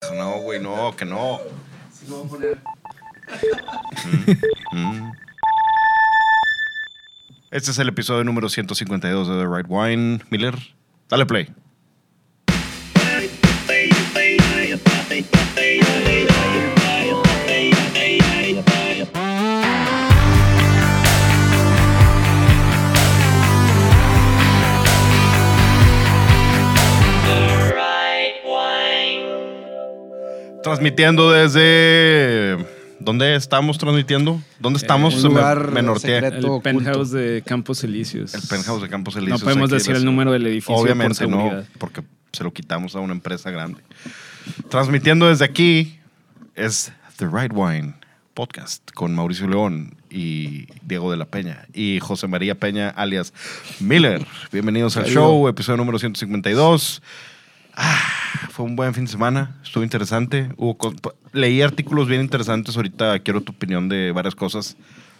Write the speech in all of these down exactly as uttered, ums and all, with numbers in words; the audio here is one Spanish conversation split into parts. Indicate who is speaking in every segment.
Speaker 1: No, güey, no, que no.
Speaker 2: Sí, lo voy a poner.
Speaker 1: Mm, mm. Este es el episodio número ciento cincuenta y dos de The Right Wine. Miller, dale play. Transmitiendo desde... ¿Dónde estamos transmitiendo? ¿Dónde estamos?
Speaker 2: Eh, un
Speaker 1: Se
Speaker 2: lugar
Speaker 1: me, me norteé.
Speaker 2: secreto.
Speaker 3: El penthouse de Campos Elíseos.
Speaker 1: El penthouse de Campos Elíseos.
Speaker 3: No podemos
Speaker 1: aquí
Speaker 3: decir
Speaker 1: en
Speaker 3: el
Speaker 1: la-
Speaker 3: número del edificio.
Speaker 1: Obviamente
Speaker 3: por
Speaker 1: no,
Speaker 3: seguridad.
Speaker 1: porque se lo quitamos a una empresa grande. Transmitiendo desde aquí es The Right Wine Podcast con Mauricio León y Diego de la Peña y José María Peña alias Miller. Bienvenidos al
Speaker 2: Querido.
Speaker 1: show, episodio número ciento cincuenta y dos. Ah, fue un buen fin de semana, estuvo interesante. Hubo co- leí artículos bien interesantes. Ahorita quiero tu opinión de varias cosas.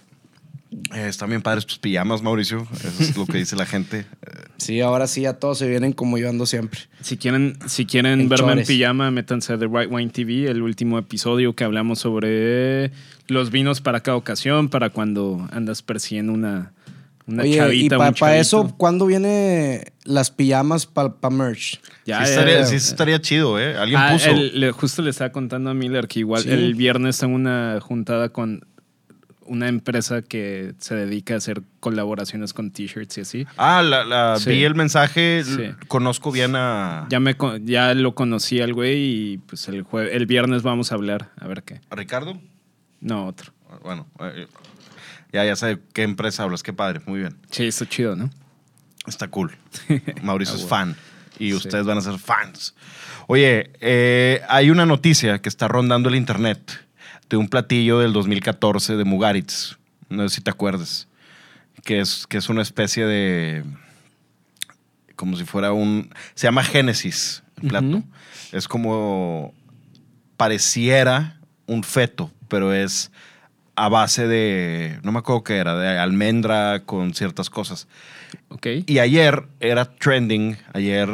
Speaker 1: Eh, están bien padres tus pijamas, Mauricio. Eso es lo que dice la gente.
Speaker 2: Sí, ahora sí, ya todos se vienen como yo ando siempre.
Speaker 3: Si quieren, si quieren
Speaker 2: En
Speaker 3: verme
Speaker 2: chores.
Speaker 3: en pijama, métanse a The Right Wine T V, el último episodio que hablamos sobre los vinos para cada ocasión, para cuando andas persiguiendo una, una
Speaker 2: Oye,
Speaker 3: chavita
Speaker 2: y
Speaker 3: o un
Speaker 2: para
Speaker 3: chavito.
Speaker 2: eso, ¿cuándo viene las pijamas para pa merch?
Speaker 3: Ya,
Speaker 1: sí,
Speaker 3: ya,
Speaker 1: estaría,
Speaker 3: ya.
Speaker 1: sí estaría chido, ¿eh? Alguien
Speaker 3: Ah,
Speaker 1: puso.
Speaker 3: el- le- justo le estaba contando a Miller que igual
Speaker 2: Sí.
Speaker 3: el viernes tengo una juntada con una empresa que se dedica a hacer colaboraciones con t-shirts y así.
Speaker 1: Ah, la, la-
Speaker 3: Sí.
Speaker 1: vi el mensaje.
Speaker 3: Sí.
Speaker 1: l- Conozco bien a,
Speaker 3: Ya, me, con- ya lo conocí al güey y pues el, jue- el viernes vamos a hablar, a ver qué.
Speaker 1: a Ricardo.
Speaker 3: No, otro.
Speaker 1: Bueno, eh, ya, ya sé qué empresa hablas. Qué padre, muy bien.
Speaker 3: Sí, está chido, ¿no?
Speaker 1: Está cool. Mauricio
Speaker 3: Ah,
Speaker 1: es
Speaker 3: bueno.
Speaker 1: fan y
Speaker 3: Sí.
Speaker 1: ustedes van a ser fans. Oye, eh, hay una noticia que está rondando el internet de un platillo del dos mil catorce de Mugaritz. No sé si te acuerdas. Que es, que es una especie de... Como si fuera un... Se llama Génesis, el plato.
Speaker 3: Ujú.
Speaker 1: Es como... Pareciera un feto, pero es a base de... No me acuerdo qué era, de almendra con ciertas cosas.
Speaker 3: Ok.
Speaker 1: Y ayer era trending, ayer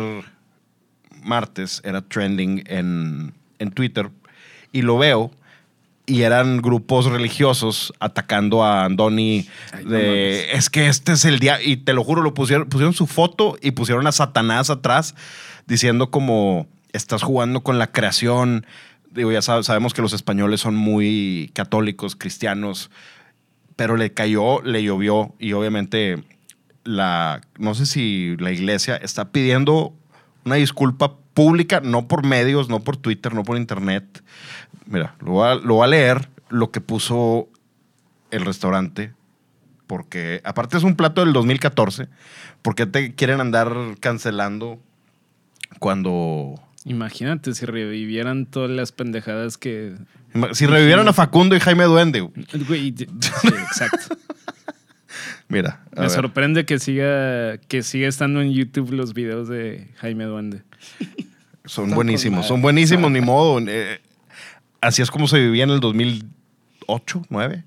Speaker 1: martes era trending en, en Twitter y lo veo y eran grupos religiosos atacando a Andoni
Speaker 3: Ay, no
Speaker 1: de
Speaker 3: mames.
Speaker 1: es que este es el día y te lo juro lo pusieron pusieron su foto y pusieron a Satanás atrás diciendo como estás jugando con la creación. Digo, ya sab- sabemos que los españoles son muy católicos, cristianos, pero le cayó, le llovió y obviamente la, no sé si la iglesia está pidiendo una disculpa pública, no por medios, no por Twitter, no por internet. Mira, lo voy a, lo voy a leer lo que puso el restaurante, porque aparte es un plato del dos mil catorce, ¿por qué te quieren andar cancelando cuando...
Speaker 3: Imagínate si revivieran todas las pendejadas que...
Speaker 1: Si revivieran a Facundo y Jaime Duende?
Speaker 3: Güey, sí, exacto.
Speaker 1: Mira, a
Speaker 3: Me
Speaker 1: ver.
Speaker 3: sorprende que siga, que siga estando en YouTube los videos de Jaime Duende.
Speaker 1: Son
Speaker 2: Están
Speaker 1: buenísimos,
Speaker 2: con
Speaker 1: son
Speaker 2: madre.
Speaker 1: buenísimos, ni modo. Eh, así es como se vivía en el dos mil ocho, nueve.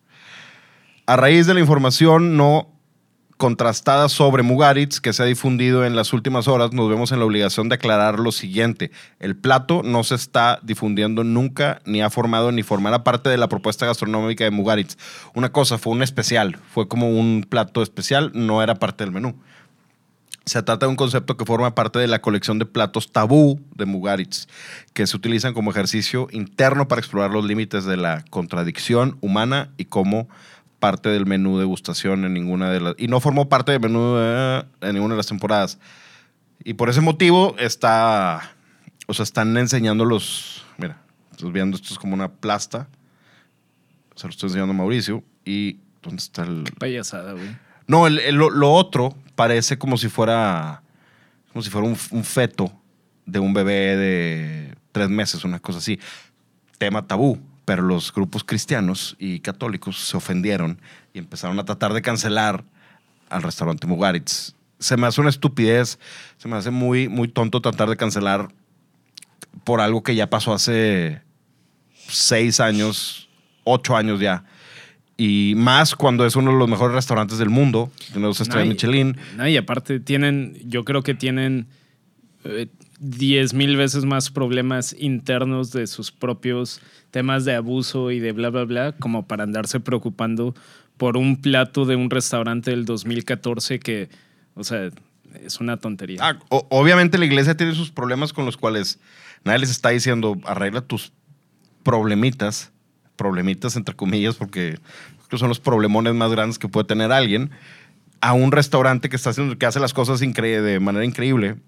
Speaker 1: A raíz de la información no contrastada sobre Mugaritz que se ha difundido en las últimas horas, nos vemos en la obligación de aclarar lo siguiente. El plato no se está difundiendo nunca, ni ha formado ni formará parte de la propuesta gastronómica de Mugaritz. Una cosa, fue un especial, fue como un plato especial, no era parte del menú. Se trata de un concepto que forma parte de la colección de platos tabú de Mugaritz, que se utilizan como ejercicio interno para explorar los límites de la contradicción humana y como parte del menú degustación en ninguna de las... Y no formó parte del menú de, en ninguna de las temporadas. Y por ese motivo está... O sea, están enseñando los... Mira, estás viendo, esto es como una plasta. Se lo estoy enseñando a Mauricio. Y... ¿Dónde está el...?
Speaker 3: Payasada, güey.
Speaker 1: No, el- el- lo, lo otro parece como si fuera como si fuera un, un feto de un bebé de tres meses, una cosa así. Tema tabú, pero los grupos cristianos y católicos se ofendieron y empezaron a tratar de cancelar al restaurante Mugaritz. Se me hace una estupidez, se me hace muy, muy tonto tratar de cancelar por algo que ya pasó hace seis años, ocho años ya. Y más cuando es uno de los mejores restaurantes del mundo, tiene dos estrellas
Speaker 3: No, y-
Speaker 1: Michelin.
Speaker 3: No, y aparte tienen, yo creo que tienen, eh, diez mil veces más problemas internos de sus propios temas de abuso y de bla, bla, bla, como para andarse preocupando por un plato de un restaurante del dos mil catorce que, o sea, es una tontería.
Speaker 1: Ah, o- obviamente la iglesia tiene sus problemas con los cuales nadie les está diciendo arregla tus problemitas, problemitas entre comillas, porque son los problemones más grandes que puede tener alguien, a un restaurante que está haciendo, que hace las cosas incre- de manera increíble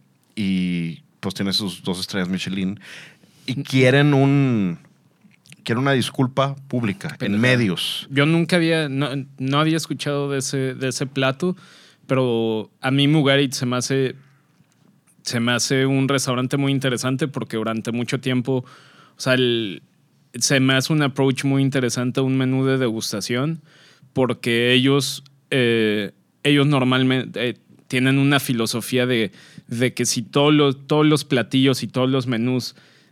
Speaker 1: y pues tiene sus dos estrellas Michelin y quieren un quieren una disculpa pública
Speaker 3: Pero,
Speaker 1: en medios.
Speaker 3: Yo nunca había, no, no había escuchado de ese, de ese plato, pero a mí Mugarit se me hace se me hace un restaurante muy interesante porque durante mucho tiempo, o sea, el, se me hace un approach muy interesante a un menú de degustación porque ellos, eh, ellos normalmente eh, tienen una filosofía de, de que si todos los, todos los platillos y todos los menús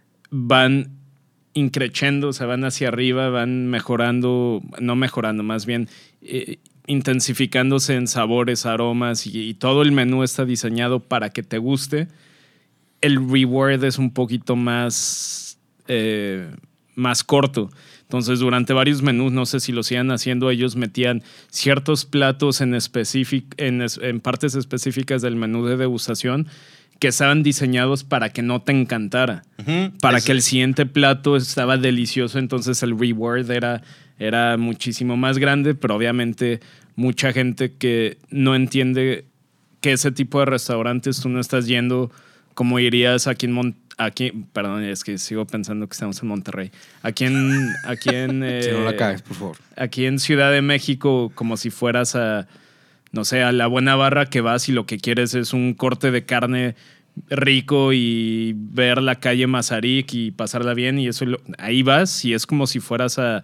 Speaker 3: van increciendo, o sea, van hacia arriba, van mejorando, no mejorando, más bien eh, intensificándose en sabores, aromas y, y todo el menú está diseñado para que te guste. El reward es un poquito más, eh, más corto. Entonces, durante varios menús, no sé si lo sigan haciendo, ellos metían ciertos platos en, específic, en, en partes específicas del menú de degustación que estaban diseñados para que no te encantara,
Speaker 1: Uh-huh.
Speaker 3: para
Speaker 1: Es-
Speaker 3: que el siguiente plato estaba delicioso, entonces el reward era, era muchísimo más grande, pero obviamente mucha gente que no entiende que ese tipo de restaurantes tú no estás yendo como irías aquí en Mon- aquí, perdón, es que sigo pensando que estamos en Monterrey, aquí en, aquí en eh,
Speaker 2: Si no la cagues, por favor.
Speaker 3: aquí en Ciudad de México, como si fueras a, no sé, a la buena barra que vas y lo que quieres es un corte de carne rico y ver la calle Mazarik y pasarla bien y eso lo- ahí vas y es como si fueras a,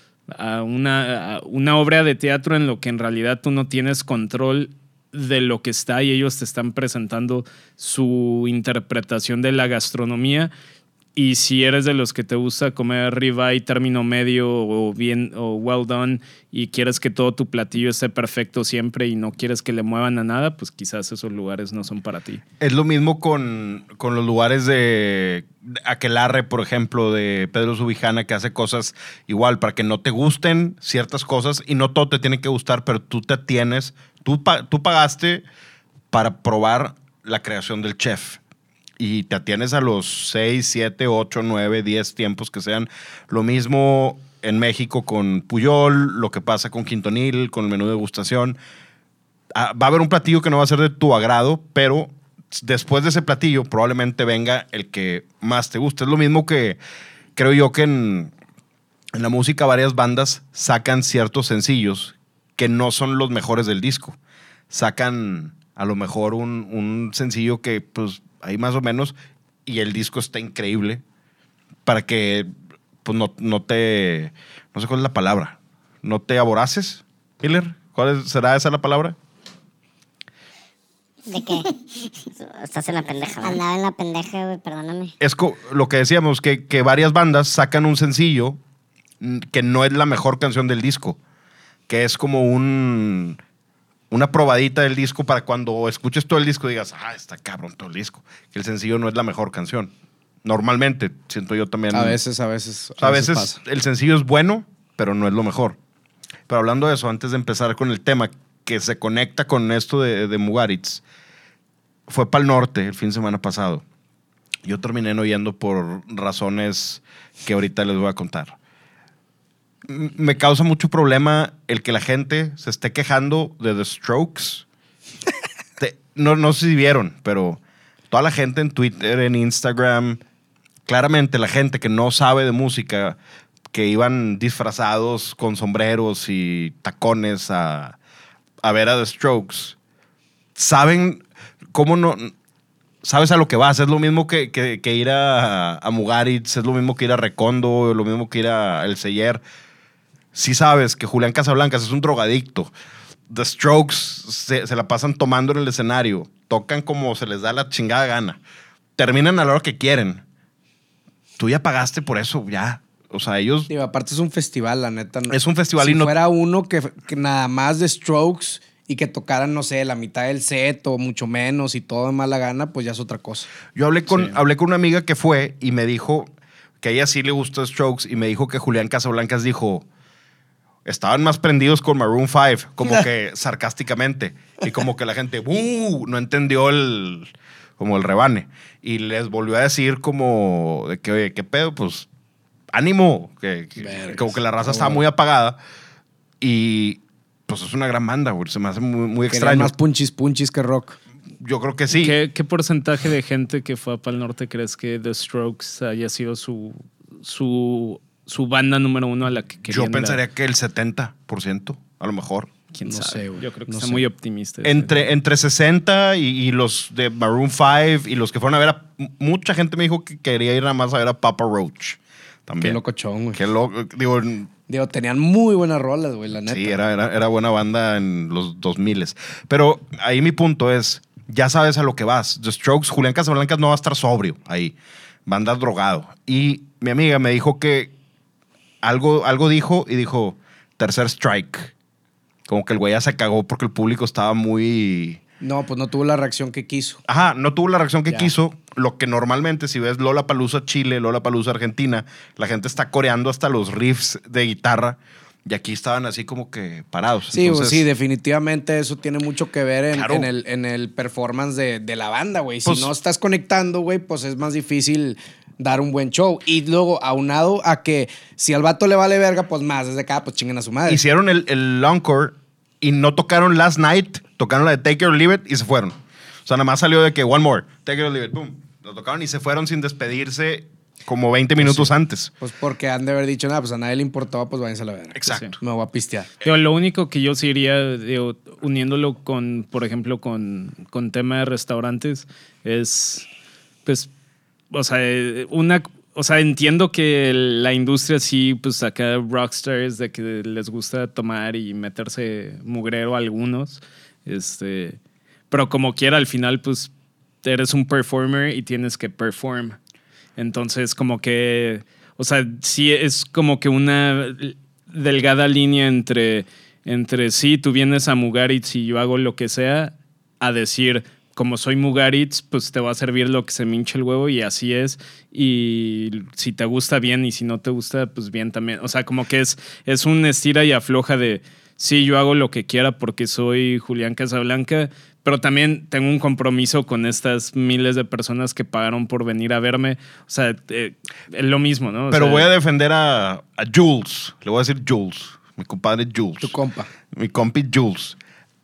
Speaker 3: a una, a una obra de teatro en lo que en realidad tú no tienes control de lo que está y ellos te están presentando su interpretación de la gastronomía. Y si eres de los que te gusta comer ribeye término medio o bien o well done y quieres que todo tu platillo esté perfecto siempre y no quieres que le muevan a nada, pues quizás esos lugares no son para ti.
Speaker 1: Es lo mismo con, con los lugares de, de Aquelarre, por ejemplo, de Pedro Subijana, que hace cosas igual para que no te gusten ciertas cosas y no todo te tiene que gustar, pero tú te atienes, tú, pa- tú pagaste para probar la creación del chef y te atienes a los seis, siete, ocho, nueve, diez tiempos que sean. Lo mismo en México con Puyol, lo que pasa con Quintonil, con el menú de degustación. Ah, va a haber un platillo que no va a ser de tu agrado, pero después de ese platillo probablemente venga el que más te guste. Es lo mismo que creo yo que en, en la música varias bandas sacan ciertos sencillos que no son los mejores del disco. Sacan a lo mejor un, un sencillo que pues ahí más o menos y el disco está increíble para que pues no, no te, no sé cuál es la palabra, no te aboraces, Miller. ¿Cuál es- será esa la palabra?
Speaker 4: ¿De qué?
Speaker 5: Estás en la pendeja, ¿verdad?
Speaker 4: Andaba en la pendeja, güey, perdóname.
Speaker 1: Es co- lo que decíamos, que, que varias bandas sacan un sencillo mm, que no es la mejor canción del disco, que es como un, una probadita del disco para cuando escuches todo el disco digas, ah, está cabrón todo el disco. Que el sencillo no es la mejor canción. Normalmente, siento yo también.
Speaker 2: A veces, a veces.
Speaker 1: O sea, a veces
Speaker 2: pasa.
Speaker 1: el sencillo es bueno, pero no es lo mejor. Pero hablando de eso, antes de empezar con el tema que se conecta con esto de, de Mugaritz, fue para el norte el fin de semana pasado. Yo terminé no yendo por razones que ahorita les voy a contar. M- Me causa mucho problema el que la gente se esté quejando de The Strokes. Te- no, no sé si vieron, pero toda la gente en Twitter, en Instagram, claramente la gente que no sabe de música, que iban disfrazados con sombreros y tacones a, a ver a The Strokes, saben cómo no... Sabes a lo que vas. Es lo mismo que, que, que ir a, a Mugaritz, es lo mismo que ir a Recondo, lo mismo que ir a El Seller. Sí sabes que Julián Casablancas es un drogadicto. The Strokes se, se la pasan tomando en el escenario. Tocan como se les da la chingada gana. Terminan a la hora que quieren. Tú ya pagaste por eso, ya. O sea, ellos...
Speaker 2: Digo, aparte es un festival, la neta. no-
Speaker 1: Es un festival
Speaker 2: si
Speaker 1: y no-
Speaker 2: fuera uno que, que nada más de Strokes y que tocaran, no sé, la mitad del set o mucho menos y todo de mala gana, pues ya es otra cosa.
Speaker 1: Yo hablé con,
Speaker 3: Sí.
Speaker 1: hablé con una amiga que fue y me dijo que a ella sí le gustó Strokes y me dijo que Julián Casablancas dijo, estaban más prendidos con Maroon cinco, como que sarcásticamente, y como que la gente ¡uh! No entendió el, como el rebane. Y les volvió a decir como de que, oye, ¿qué pedo? Pues ánimo, que, que-
Speaker 2: Vergas.
Speaker 1: como que la raza
Speaker 2: Ah,
Speaker 1: estaba
Speaker 2: bueno.
Speaker 1: muy apagada y pues es una gran banda, güey. Se me hace muy, muy
Speaker 2: Querían
Speaker 1: extraño.
Speaker 2: más punchis punchis que rock.
Speaker 1: Yo creo que sí.
Speaker 3: ¿Qué, qué porcentaje de gente que fue a Pal Norte crees que The Strokes haya sido su, su, su banda número uno a la que
Speaker 1: Yo
Speaker 3: querían dar?
Speaker 1: pensaría que el setenta por ciento, a lo mejor.
Speaker 3: ¿Quién
Speaker 2: No
Speaker 3: sabe?
Speaker 2: sé, güey.
Speaker 3: Yo creo que
Speaker 2: No
Speaker 3: está
Speaker 2: sé.
Speaker 3: muy optimista. ese.
Speaker 1: Entre, entre sesenta y, y los de Maroon cinco y los que fueron a ver a... Mucha gente me dijo que quería ir nada más a ver a Papa Roach. También.
Speaker 2: Qué locochón, güey.
Speaker 1: Qué loco. Digo,
Speaker 2: Digo, tenían muy buenas rolas, güey, la neta.
Speaker 1: sí, era, era, era buena banda en los dos mil. Pero ahí mi punto es, ya sabes a lo que vas. The Strokes, Julián Casablancas no va a estar sobrio ahí. Va a andar drogado. Y mi amiga me dijo que algo, algo dijo y dijo, tercer strike. Como que el güey ya se cagó porque el público estaba muy...
Speaker 2: No, pues no tuvo la reacción que quiso.
Speaker 1: Ajá, no tuvo la reacción que
Speaker 2: Ya.
Speaker 1: quiso. Lo que normalmente, si ves Lollapalooza Chile, Lollapalooza Argentina, la gente está coreando hasta los riffs de guitarra y aquí estaban así como que parados.
Speaker 2: Sí,
Speaker 1: Entonces,
Speaker 2: pues sí, definitivamente eso tiene mucho que ver en,
Speaker 1: Claro.
Speaker 2: en el, en el performance de, de la banda, güey.
Speaker 1: Pues-
Speaker 2: si no estás conectando, güey, pues es más difícil dar un buen show. Y luego, aunado a que si al vato le vale verga, pues más, desde acá, pues chinguen a su madre.
Speaker 1: hicieron el, el encore y no tocaron Last Night, tocaron la de Take It or Leave It y se fueron. O sea, nada más salió de que One More, Take It or Leave It, boom. Lo tocaron y se fueron sin despedirse como veinte minutos antes.
Speaker 2: Pues porque han de haber dicho, nada, pues a nadie le importaba, pues váyanse a la verga.
Speaker 1: Exacto.
Speaker 2: Me voy a pistear.
Speaker 3: Digo, lo único que yo sí iría, digo, uniéndolo con, por ejemplo, con, con tema de restaurantes, es, pues, o sea, una, o sea, entiendo que la industria sí, pues acá rockstars de que les gusta tomar y meterse mugrero a algunos, este, pero como quiera, al final, pues, eres un performer y tienes que perform. Entonces, como que, o sea, sí es como que una delgada línea entre, entre sí, tú vienes a Mugaritz y yo hago lo que sea, a decir, como soy Mugaritz, pues te va a servir lo que se me hinche el huevo y así es. Y si te gusta bien y si no te gusta, pues bien también. O sea, como que es, es un estira y afloja de, sí, yo hago lo que quiera porque soy Julián Casablanca, pero también tengo un compromiso con estas miles de personas que pagaron por venir a verme. O sea, eh, es lo mismo, ¿no? O
Speaker 1: Pero
Speaker 3: sea,
Speaker 1: voy a defender a, a Jules. Le voy a decir Jules. Mi compadre Jules.
Speaker 2: Tu compa.
Speaker 1: Mi compi Jules.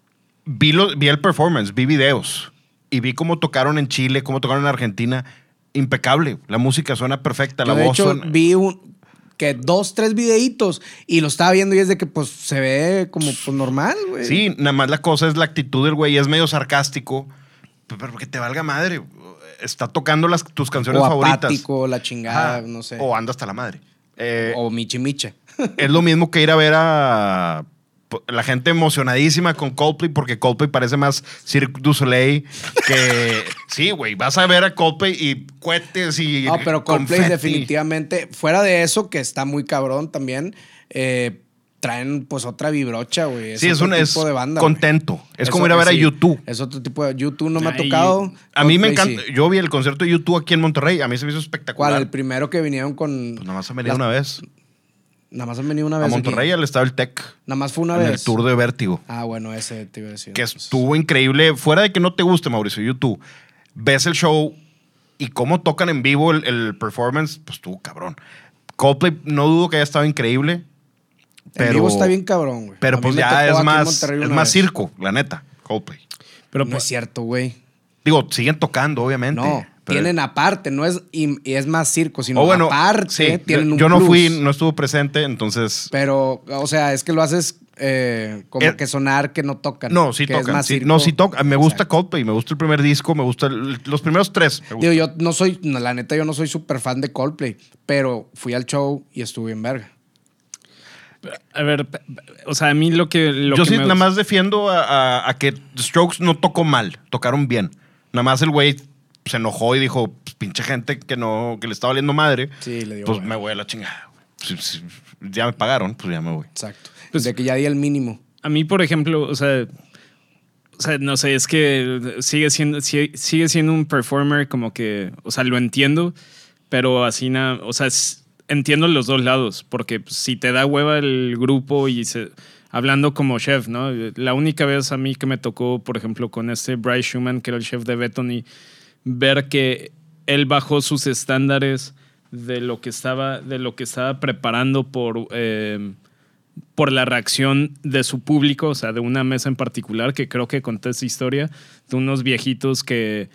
Speaker 1: Vi, lo- vi el performance, vi videos. Y vi cómo tocaron en Chile, cómo tocaron en Argentina. Impecable. La música suena perfecta.
Speaker 2: Yo,
Speaker 1: La
Speaker 2: de
Speaker 1: voz
Speaker 2: hecho,
Speaker 1: suena...
Speaker 2: vi un, que dos, tres videitos y lo estaba viendo y es de que pues se ve como pues normal, güey.
Speaker 1: Sí, nada más la cosa es la actitud del güey. Es medio sarcástico. Pero que te valga madre. Está tocando las, tus canciones
Speaker 2: O
Speaker 1: favoritas.
Speaker 2: apático, la chingada,
Speaker 1: Ajá.
Speaker 2: no sé.
Speaker 1: O anda hasta la madre. Eh,
Speaker 2: O Michi Micha.
Speaker 1: es lo mismo que ir a ver a la gente emocionadísima con Coldplay porque Coldplay parece más Cirque du Soleil que... Sí, güey, vas a ver a Coldplay y cohetes y
Speaker 2: No, pero Coldplay
Speaker 1: confeti.
Speaker 2: definitivamente, fuera de eso, que está muy cabrón también, eh, traen pues otra vibrocha, güey.
Speaker 1: Sí, es
Speaker 2: otro
Speaker 1: un es
Speaker 2: tipo de banda,
Speaker 1: contento.
Speaker 2: güey.
Speaker 1: Es como ir a ver
Speaker 2: sí,
Speaker 1: a YouTube.
Speaker 2: Es otro tipo de... YouTube no me ha
Speaker 3: Ay,
Speaker 2: tocado.
Speaker 1: A mí me
Speaker 2: Coldplay
Speaker 1: encanta.
Speaker 2: sí.
Speaker 1: Yo vi el concierto de YouTube aquí en Monterrey. A mí se me hizo espectacular.
Speaker 2: ¿Cuál? El primero que vinieron con...
Speaker 1: Pues nada más han venido
Speaker 2: las-
Speaker 1: una vez.
Speaker 2: Nada más han venido una
Speaker 1: A
Speaker 2: vez
Speaker 1: Monterrey,
Speaker 2: aquí.
Speaker 1: al estado del Tec.
Speaker 2: Nada más fue una
Speaker 1: En
Speaker 2: vez.
Speaker 1: el tour de Vértigo.
Speaker 2: Ah, bueno, ese te iba a decir.
Speaker 1: Que
Speaker 2: Pues,
Speaker 1: estuvo increíble. Fuera de que no te guste, Mauricio, YouTube, ves el show y cómo tocan en vivo el, el performance, pues estuvo cabrón. Coldplay, no dudo que haya estado increíble. Pero,
Speaker 2: en vivo está bien cabrón, güey.
Speaker 1: Pero
Speaker 2: A mí
Speaker 1: pues
Speaker 2: me
Speaker 1: ya
Speaker 2: tocó
Speaker 1: es
Speaker 2: aquí en
Speaker 1: más,
Speaker 2: Monterrey
Speaker 1: es
Speaker 2: una
Speaker 1: más
Speaker 2: vez.
Speaker 1: circo, la neta, Coldplay.
Speaker 3: Pero
Speaker 2: no
Speaker 3: pues,
Speaker 2: es cierto, güey.
Speaker 1: Digo, siguen tocando, obviamente.
Speaker 2: No,
Speaker 1: pero-
Speaker 2: tienen aparte, no es, y, y es más circo, sino
Speaker 1: O bueno,
Speaker 2: aparte
Speaker 1: sí,
Speaker 2: tienen
Speaker 1: yo,
Speaker 2: un
Speaker 1: yo no
Speaker 2: plus.
Speaker 1: fui, no estuvo presente, entonces...
Speaker 2: Pero, o sea, es que lo haces eh, como
Speaker 1: Eh,
Speaker 2: que sonar que no tocan.
Speaker 1: No, sí
Speaker 2: que es
Speaker 1: tocan.
Speaker 2: más
Speaker 1: sí,
Speaker 2: circo.
Speaker 1: no, sí tocan. Me gusta
Speaker 2: Exacto.
Speaker 1: Coldplay, me gusta el primer disco, me gusta el- los primeros tres. me gustan.
Speaker 2: Digo, yo no soy, no, la neta, yo no soy súper fan de Coldplay, pero fui al show y estuve en verga.
Speaker 3: a ver, pe- pe- o sea, a mí lo que... Lo
Speaker 1: Yo
Speaker 3: que
Speaker 1: sí
Speaker 3: me
Speaker 1: nada
Speaker 3: gusta-
Speaker 1: más defiendo a, a- a que The Strokes no tocó mal, tocaron bien. Nada más el güey se enojó y dijo, pues, pinche gente que no, que le está valiendo madre.
Speaker 2: Sí, le dio
Speaker 1: Pues
Speaker 2: hueva.
Speaker 1: me voy a la chingada. Si- si ya me pagaron, pues ya me voy.
Speaker 2: Exacto.
Speaker 3: Pues-
Speaker 2: de que ya di el mínimo.
Speaker 3: A mí, por ejemplo, o sea, O sea, no sé, es que sigue siendo, sigue, sigue siendo un performer como que, o sea, lo entiendo, pero así nada, o sea, es, entiendo los dos lados, porque pues, si te da hueva el grupo y se, hablando como chef, ¿no? La única vez a mí que me tocó, por ejemplo, con este Bryce Schumann, que era el chef de Bethany, ver que él bajó sus estándares de lo que estaba, de lo que estaba preparando por... Eh, por la reacción de su público, o sea, de una mesa en particular, que creo que conté esa historia, de unos viejitos que,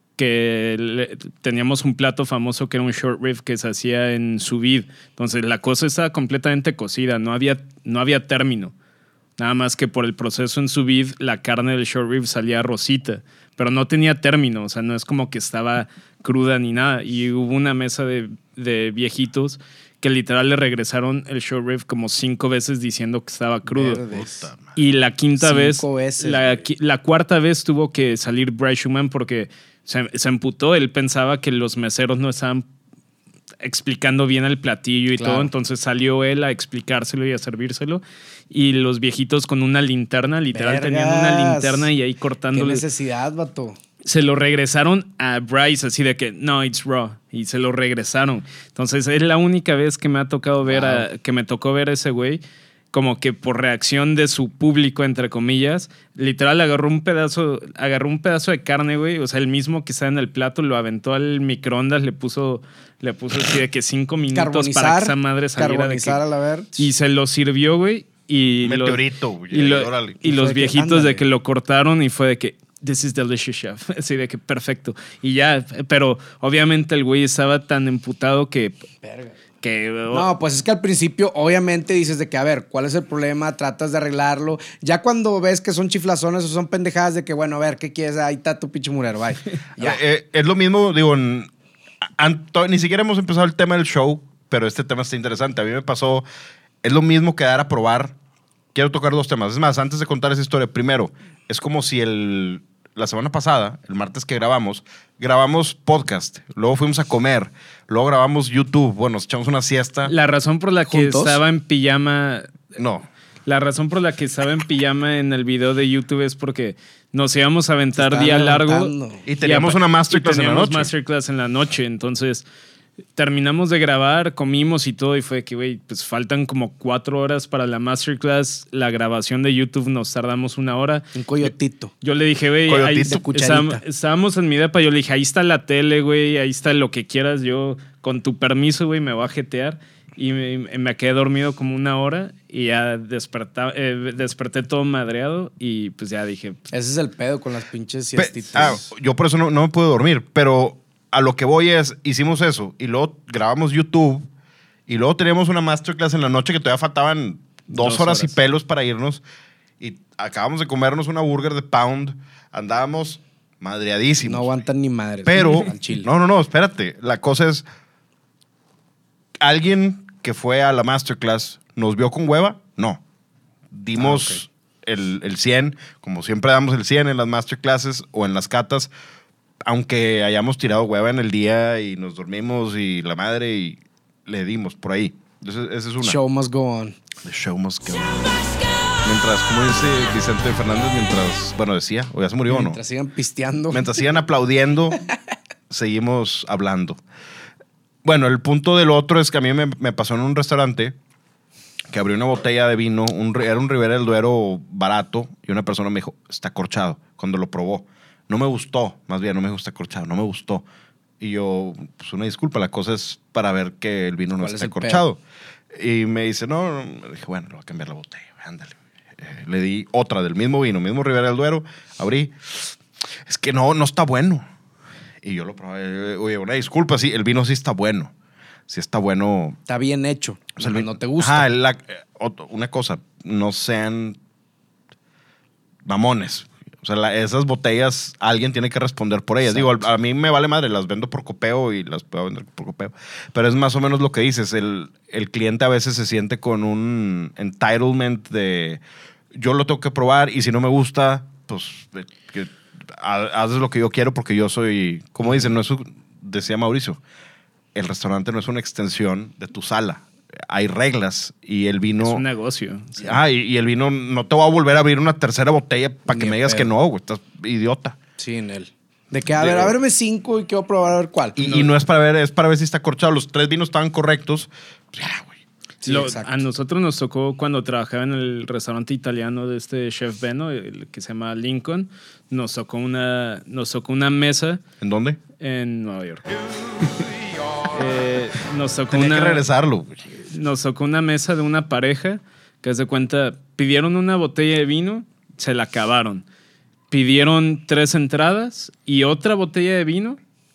Speaker 3: que le, teníamos un plato famoso que era un short rib que se hacía en sous vide. Entonces la cosa estaba completamente cocida, no había, no había término. Nada más que por el proceso en sous vide, la carne del short rib salía rosita, pero no tenía término, o sea, no es como que estaba cruda ni nada. Y hubo una mesa de, de viejitos que literal le regresaron el short rib como cinco veces diciendo que estaba crudo. Y la quinta
Speaker 2: Cinco
Speaker 3: vez,
Speaker 2: veces,
Speaker 3: la, la cuarta vez tuvo que salir Bryce Schumann porque se, se emputó. Él pensaba que los meseros no estaban explicando bien el platillo y
Speaker 2: Claro.
Speaker 3: todo. Entonces salió él a explicárselo y a servírselo. Y los viejitos con una linterna, literal,
Speaker 2: Vergas.
Speaker 3: tenían una linterna y ahí
Speaker 2: Qué
Speaker 3: cortándole.
Speaker 2: necesidad, vato.
Speaker 3: Se lo regresaron a Bryce, así de que, no, it's raw. Y se lo regresaron. Entonces, es la única vez que me ha tocado ver,
Speaker 2: Wow.
Speaker 3: a, que me tocó ver a ese güey, como que por reacción de su público, entre comillas, literal agarró un pedazo, agarró un pedazo de carne, güey. O sea, el mismo que está en el plato, lo aventó al microondas, le puso, le puso así de que cinco minutos para que esa madre saliera de que,
Speaker 2: carbonizar a la ver.
Speaker 3: y se lo sirvió, güey. Y los-
Speaker 1: Meteorito, güey.
Speaker 3: y, lo-
Speaker 1: órale.
Speaker 3: y
Speaker 2: Y
Speaker 3: los
Speaker 2: fue de que,
Speaker 3: viejitos
Speaker 2: ándale.
Speaker 3: de que lo cortaron y fue de que this is delicious, chef. Así de que perfecto. Y ya, pero obviamente el güey estaba tan emputado que...
Speaker 2: Verga.
Speaker 3: que
Speaker 2: No, pues es que al principio obviamente dices de que, a ver, ¿cuál es el problema? Tratas de arreglarlo. Ya cuando ves que son chiflazones o son pendejadas de que, bueno, a ver, ¿qué quieres? Ahí está tu pinche murero, bye. Ya.
Speaker 1: Eh, eh, es lo mismo, digo, en- an- to- ni siquiera hemos empezado el tema del show, pero este tema está interesante. A mí me pasó, es lo mismo que dar a probar. Quiero tocar dos temas. Es más, antes de contar esa historia, primero, es como si el, la semana pasada, el martes que grabamos, grabamos podcast, luego fuimos a comer, luego grabamos YouTube, bueno, nos echamos una siesta.
Speaker 3: la razón por la que
Speaker 2: ¿Juntos?
Speaker 3: estaba en pijama...
Speaker 1: No.
Speaker 3: La razón por la que estaba en pijama en el video de YouTube es porque nos íbamos a aventar
Speaker 2: Se
Speaker 3: día
Speaker 2: estaban
Speaker 3: largo.
Speaker 2: levantando.
Speaker 1: Y teníamos
Speaker 3: apa-
Speaker 1: una masterclass
Speaker 3: y
Speaker 1: en la
Speaker 3: teníamos
Speaker 1: noche.
Speaker 3: masterclass en la noche. Entonces, terminamos de grabar, comimos y todo. Y fue que, güey, pues faltan como cuatro horas para la masterclass. La grabación de YouTube nos tardamos una hora.
Speaker 2: Un coyotito.
Speaker 3: Yo le dije, güey,
Speaker 1: Coyotito.
Speaker 3: ahí
Speaker 2: De cucharita.
Speaker 3: estábamos, estábamos en mi depa. Yo le dije, ahí está la tele, güey, ahí está lo que quieras. Yo, con tu permiso, güey, me voy a jetear. Y me, me quedé dormido como una hora y ya desperta, eh, desperté todo madreado y pues ya dije,
Speaker 2: Ese es el pedo con las pinches
Speaker 1: Pe-
Speaker 2: siestitas.
Speaker 1: ah, yo por eso no, no me puedo dormir, pero a lo que voy es, hicimos eso y luego grabamos YouTube y luego teníamos una masterclass en la noche que todavía faltaban dos,
Speaker 3: Dos
Speaker 1: horas,
Speaker 3: horas.
Speaker 1: y pelos para irnos y acabamos de comernos una burger de pound, andábamos madreadísimos.
Speaker 2: No aguantan ni madres.
Speaker 1: Pero,
Speaker 2: al chile.
Speaker 1: no, no, no, espérate. La cosa es, ¿alguien que fue a la masterclass nos vio con hueva? No. Dimos el, el cien, como siempre damos el cien en las masterclasses o en las catas, aunque hayamos tirado hueva en el día y nos dormimos y la madre y le dimos por ahí. Entonces, esa es una.
Speaker 2: Show must go on.
Speaker 1: The show must go. Mientras, como dice Vicente Fernández, mientras, bueno, decía, o ya se murió o no.
Speaker 2: Mientras sigan pisteando.
Speaker 1: Mientras sigan aplaudiendo, seguimos hablando. Bueno, el punto del otro es que a mí me, me pasó en un restaurante que abrió una botella de vino, un, era un Ribera del Duero barato, y una persona me dijo, está corchado, cuando lo probó. No me gustó, más bien, no me gusta corchado, no me gustó. Y yo, pues una disculpa, la cosa es para ver que el vino no
Speaker 2: ¿Cuál es
Speaker 1: esté
Speaker 2: el
Speaker 1: corchado. Y me dice, no, no. Dije, bueno, le voy a cambiar la botella, ándale. Eh, le di otra del mismo vino, mismo Ribera del Duero, abrí. Es que no, no está bueno. Y yo lo probé. Oye, una disculpa, sí, el vino sí está bueno. Sí está bueno.
Speaker 2: Está bien hecho.
Speaker 1: O sea, el
Speaker 2: no,
Speaker 1: vino-
Speaker 2: no te gusta.
Speaker 1: Ajá, la- eh, otro- una cosa, no sean mamones. O sea, la- esas botellas, alguien tiene que responder por ellas. Digo, a, a mí me vale madre, las vendo por copeo y las puedo vender por copeo. Pero es más o menos lo que dices. El, el cliente a veces se siente con un entitlement de yo lo tengo que probar y si no me gusta, pues eh, que ha- haces lo que yo quiero porque yo soy, como dicen, no es un- decía Mauricio, el restaurante no es una extensión de tu sala. hay reglas y el vino...
Speaker 3: Es un negocio.
Speaker 1: Sí. Ah, y, y el vino no te va a volver a abrir una tercera botella para que
Speaker 2: Ni
Speaker 1: me digas
Speaker 2: pedo.
Speaker 1: que no, güey. Estás idiota.
Speaker 2: Sí, en él. De que, a ver, a verme cinco y quiero probar a ver cuál.
Speaker 1: Y no, y no es para ver, es para ver si está corchado. Los tres vinos estaban correctos. Pues ya, güey.
Speaker 2: Sí,
Speaker 3: Lo-
Speaker 2: exacto.
Speaker 3: a nosotros nos tocó cuando trabajaba en el restaurante italiano de este chef Beno, el que se llama Lincoln, nos tocó una, nos tocó una mesa
Speaker 1: ¿En dónde?
Speaker 3: en Nueva York. Eh, nos tocó
Speaker 1: Tenía
Speaker 3: una,
Speaker 1: que regresarlo, güey.
Speaker 3: nos tocó una mesa de una pareja que, haz de cuenta, pidieron una botella de vino, se la acabaron. Pidieron tres entradas y otra botella de vino.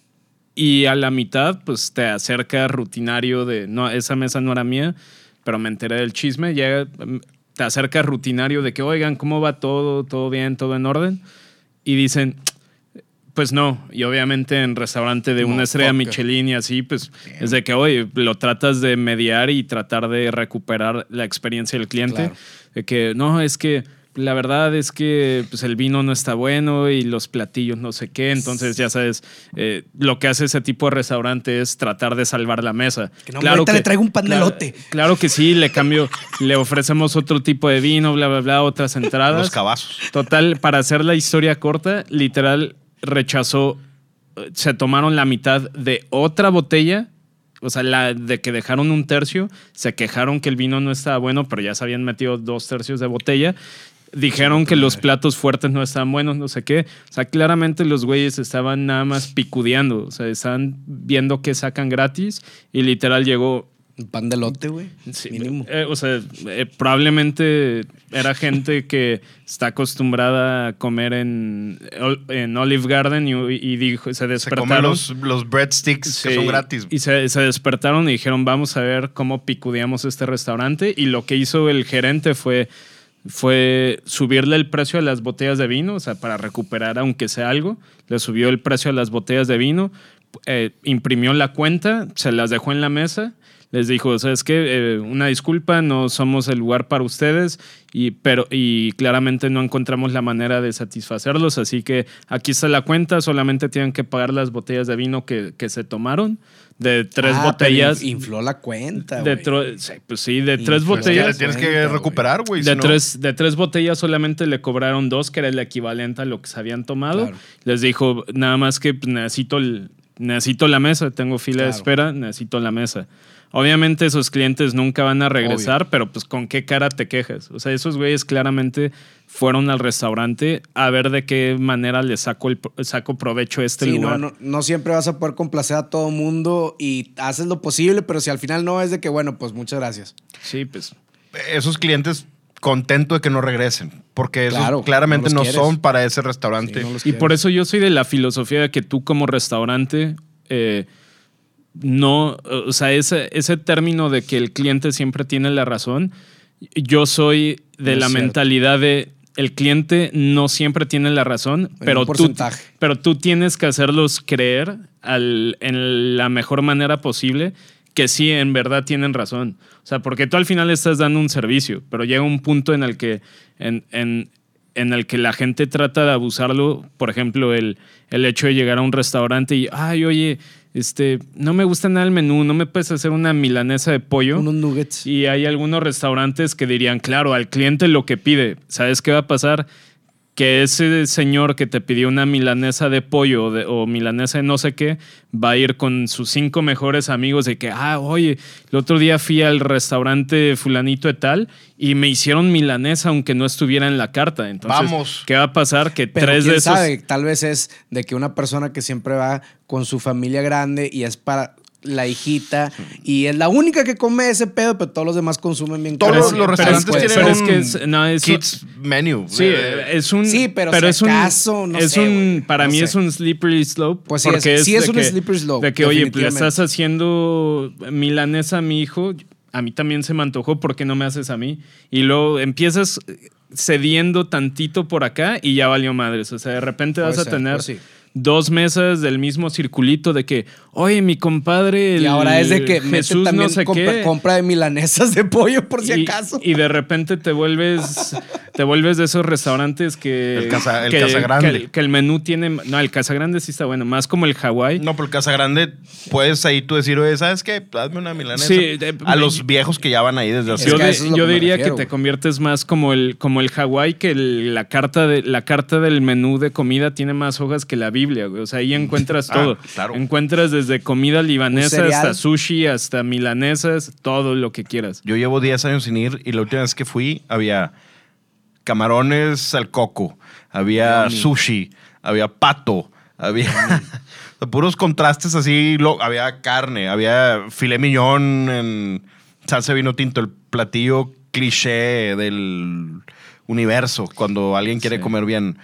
Speaker 3: Y a la mitad, pues te acerca rutinario de. No, esa mesa no era mía, pero me enteré del chisme. Llega, te acerca rutinario de que, oigan, ¿cómo va todo? ¿Todo bien? ¿Todo en orden? Y dicen, pues no. Y obviamente en restaurante de
Speaker 2: No,
Speaker 3: una estrella
Speaker 2: fucker.
Speaker 3: Michelin y así, pues es de que, oye, lo tratas de mediar y tratar de recuperar la experiencia del cliente.
Speaker 2: Claro.
Speaker 3: De que, no, es que. La verdad es que pues, el vino no está bueno y los platillos no sé qué. Entonces, ya sabes, eh, lo que hace ese tipo de restaurante es tratar de salvar la mesa.
Speaker 2: Que no, ahorita le traigo un pan de
Speaker 3: claro,
Speaker 2: elote.
Speaker 3: Claro que sí, le cambio, le ofrecemos otro tipo de vino, bla, bla, bla, otras entradas.
Speaker 1: Los cabazos.
Speaker 3: Total, para hacer la historia corta, literal rechazó, eh, se tomaron la mitad de otra botella. O sea, la de que dejaron un tercio, se quejaron que el vino no estaba bueno, pero ya se habían metido dos tercios de botella. Dijeron que los platos fuertes no estaban buenos, no sé qué. O sea, claramente los güeyes estaban nada más picudeando. O sea, estaban viendo qué sacan gratis y literal llegó...
Speaker 2: Un pan de elote, güey.
Speaker 3: Sí,
Speaker 2: Mínimo.
Speaker 3: eh, o sea, eh, probablemente era gente que está acostumbrada a comer en, en Olive Garden y, y dijo, se
Speaker 1: Se
Speaker 3: despertaron.
Speaker 1: comen los, los breadsticks
Speaker 3: Sí,
Speaker 1: que son gratis.
Speaker 3: Y se, se despertaron y dijeron, vamos a ver cómo picudeamos este restaurante. Y lo que hizo el gerente fue, fue subirle el precio a las botellas de vino, o sea, para recuperar aunque sea algo. Le subió el precio a las botellas de vino, eh, imprimió la cuenta, se las dejó en la mesa. Les dijo, ¿sabes qué? Eh, una disculpa, no somos el lugar para ustedes, y, pero, y claramente no encontramos la manera de satisfacerlos, así que aquí está la cuenta, solamente tienen que pagar las botellas de vino que, que se tomaron, de tres
Speaker 2: Ah,
Speaker 3: botellas.
Speaker 2: pero infló la cuenta,
Speaker 3: de
Speaker 2: güey.
Speaker 3: tro- sí, pues sí, de
Speaker 2: Y
Speaker 3: tres
Speaker 2: pues
Speaker 1: Es que
Speaker 3: botellas.
Speaker 1: le tienes que
Speaker 2: Cuenta, güey.
Speaker 1: recuperar, güey.
Speaker 3: De,
Speaker 1: si no-
Speaker 3: tres, de tres botellas solamente le cobraron dos, que era el equivalente a lo que se habían tomado.
Speaker 2: Claro.
Speaker 3: Les dijo, nada más que pues, necesito, el, necesito la mesa, tengo fila de
Speaker 2: Claro.
Speaker 3: espera, necesito la mesa. Obviamente esos clientes nunca van a regresar, pero pues con qué cara te quejas. O sea, esos güeyes claramente fueron al restaurante a ver de qué manera le saco, el, saco provecho a este
Speaker 2: Sí,
Speaker 3: lugar.
Speaker 2: no, no, no siempre vas a poder complacer a todo mundo y haces lo posible, pero si al final no es de que, bueno, pues muchas gracias.
Speaker 3: Sí, pues...
Speaker 1: Esos clientes contentos de que no regresen. Porque esos
Speaker 2: Claro,
Speaker 1: claramente
Speaker 2: no
Speaker 1: no,
Speaker 2: los quieres.
Speaker 1: son para ese restaurante.
Speaker 2: Sí, no los
Speaker 3: Y por
Speaker 2: quieres.
Speaker 3: eso yo soy de la filosofía de que tú como restaurante eh, no, o sea, ese, ese término de que el cliente siempre tiene la razón, yo soy de
Speaker 2: No
Speaker 3: la
Speaker 2: es cierto.
Speaker 3: mentalidad de el cliente no siempre tiene la razón,
Speaker 2: En
Speaker 3: pero
Speaker 2: un
Speaker 3: tú,
Speaker 2: porcentaje.
Speaker 3: pero tú tienes que hacerlos creer al, en la mejor manera posible que sí, en verdad tienen razón. O sea, porque tú al final estás dando un servicio, pero llega un punto en el que, en, en, en el que la gente trata de abusarlo. Por ejemplo, el, el hecho de llegar a un restaurante y, ay, oye, este, no me gusta nada el menú, no me puedes hacer una milanesa de pollo.
Speaker 2: Unos nuggets.
Speaker 3: Y hay algunos restaurantes que dirían, claro, al cliente lo que pide. ¿Sabes qué va a pasar? Que ese señor que te pidió una milanesa de pollo o, de- o milanesa de no sé qué, va a ir con sus cinco mejores amigos de que, ah, oye, el otro día fui al restaurante fulanito de tal y me hicieron milanesa aunque no estuviera en la carta. Entonces,
Speaker 1: Vamos.
Speaker 3: ¿qué va a pasar? Que
Speaker 2: Pero
Speaker 3: tres
Speaker 2: quién
Speaker 3: de esos...
Speaker 2: sabe, tal vez es de que una persona que siempre va con su familia grande y es para la hijita y es la única que come ese pedo, pero todos los demás consumen bien.
Speaker 1: Todos
Speaker 2: caro.
Speaker 1: los
Speaker 3: pero
Speaker 1: restaurantes
Speaker 3: es-
Speaker 1: tienen
Speaker 3: pero es
Speaker 1: un
Speaker 3: que es- no, es-
Speaker 1: kids menu.
Speaker 3: Sí,
Speaker 1: Eh,
Speaker 3: es un.
Speaker 2: Sí, pero si
Speaker 3: es un.
Speaker 2: acaso, no
Speaker 3: es
Speaker 2: sé,
Speaker 3: un
Speaker 2: güey,
Speaker 3: para
Speaker 2: no
Speaker 3: mí
Speaker 2: sé.
Speaker 3: es un slippery slope.
Speaker 2: Pues sí,
Speaker 3: porque
Speaker 2: es- sí es
Speaker 3: de
Speaker 2: un
Speaker 3: que-
Speaker 2: slippery slope,
Speaker 3: De que, oye, le
Speaker 2: definitivamente.
Speaker 3: estás haciendo milanesa a mi hijo, a mí también se me antojó, ¿por qué no me haces a mí? Y luego empiezas cediendo tantito por acá y ya valió madres. O sea, de repente
Speaker 2: Puede
Speaker 3: vas a
Speaker 2: ser,
Speaker 3: tener.
Speaker 2: pues sí.
Speaker 3: dos mesas del mismo circulito de que, oye, mi compadre, el
Speaker 2: Y ahora es de que
Speaker 3: Jesús
Speaker 2: mete también
Speaker 3: no sé
Speaker 2: compra,
Speaker 3: qué.
Speaker 2: compra de milanesas de pollo por si
Speaker 3: y,
Speaker 2: acaso.
Speaker 3: y de repente te vuelves te vuelves de esos restaurantes que
Speaker 1: El Casa- el
Speaker 3: que,
Speaker 1: Casa Grande.
Speaker 3: que el, que el menú tiene, no, el Casa Grande sí está bueno, más como el Hawái.
Speaker 1: No, pero el Casa Grande, puedes ahí tú decir, oye, ¿sabes qué? Hazme una milanesa.
Speaker 3: Sí, de-
Speaker 1: a los viejos que ya van ahí desde hace...
Speaker 3: Yo,
Speaker 2: que
Speaker 3: de-
Speaker 2: eso es lo
Speaker 3: yo
Speaker 2: que me
Speaker 3: diría
Speaker 2: refiero,
Speaker 3: que te
Speaker 2: güey.
Speaker 3: conviertes más como el, como el Hawái, que el- la, carta de, la carta del menú de comida tiene más hojas que la Biblia, güey. O sea, ahí encuentras
Speaker 1: Ah,
Speaker 3: todo.
Speaker 1: claro.
Speaker 3: Encuentras desde comida libanesa
Speaker 2: cereal.
Speaker 3: hasta sushi, hasta milanesas, todo lo que quieras.
Speaker 1: Yo llevo diez años sin ir y la última vez que fui había camarones al coco, había
Speaker 2: Yummy.
Speaker 1: sushi, había pato, había puros contrastes así, lo- había carne, había filet mignon en salsa de vino tinto, el platillo cliché del universo cuando alguien quiere
Speaker 3: Sí.
Speaker 1: comer bien.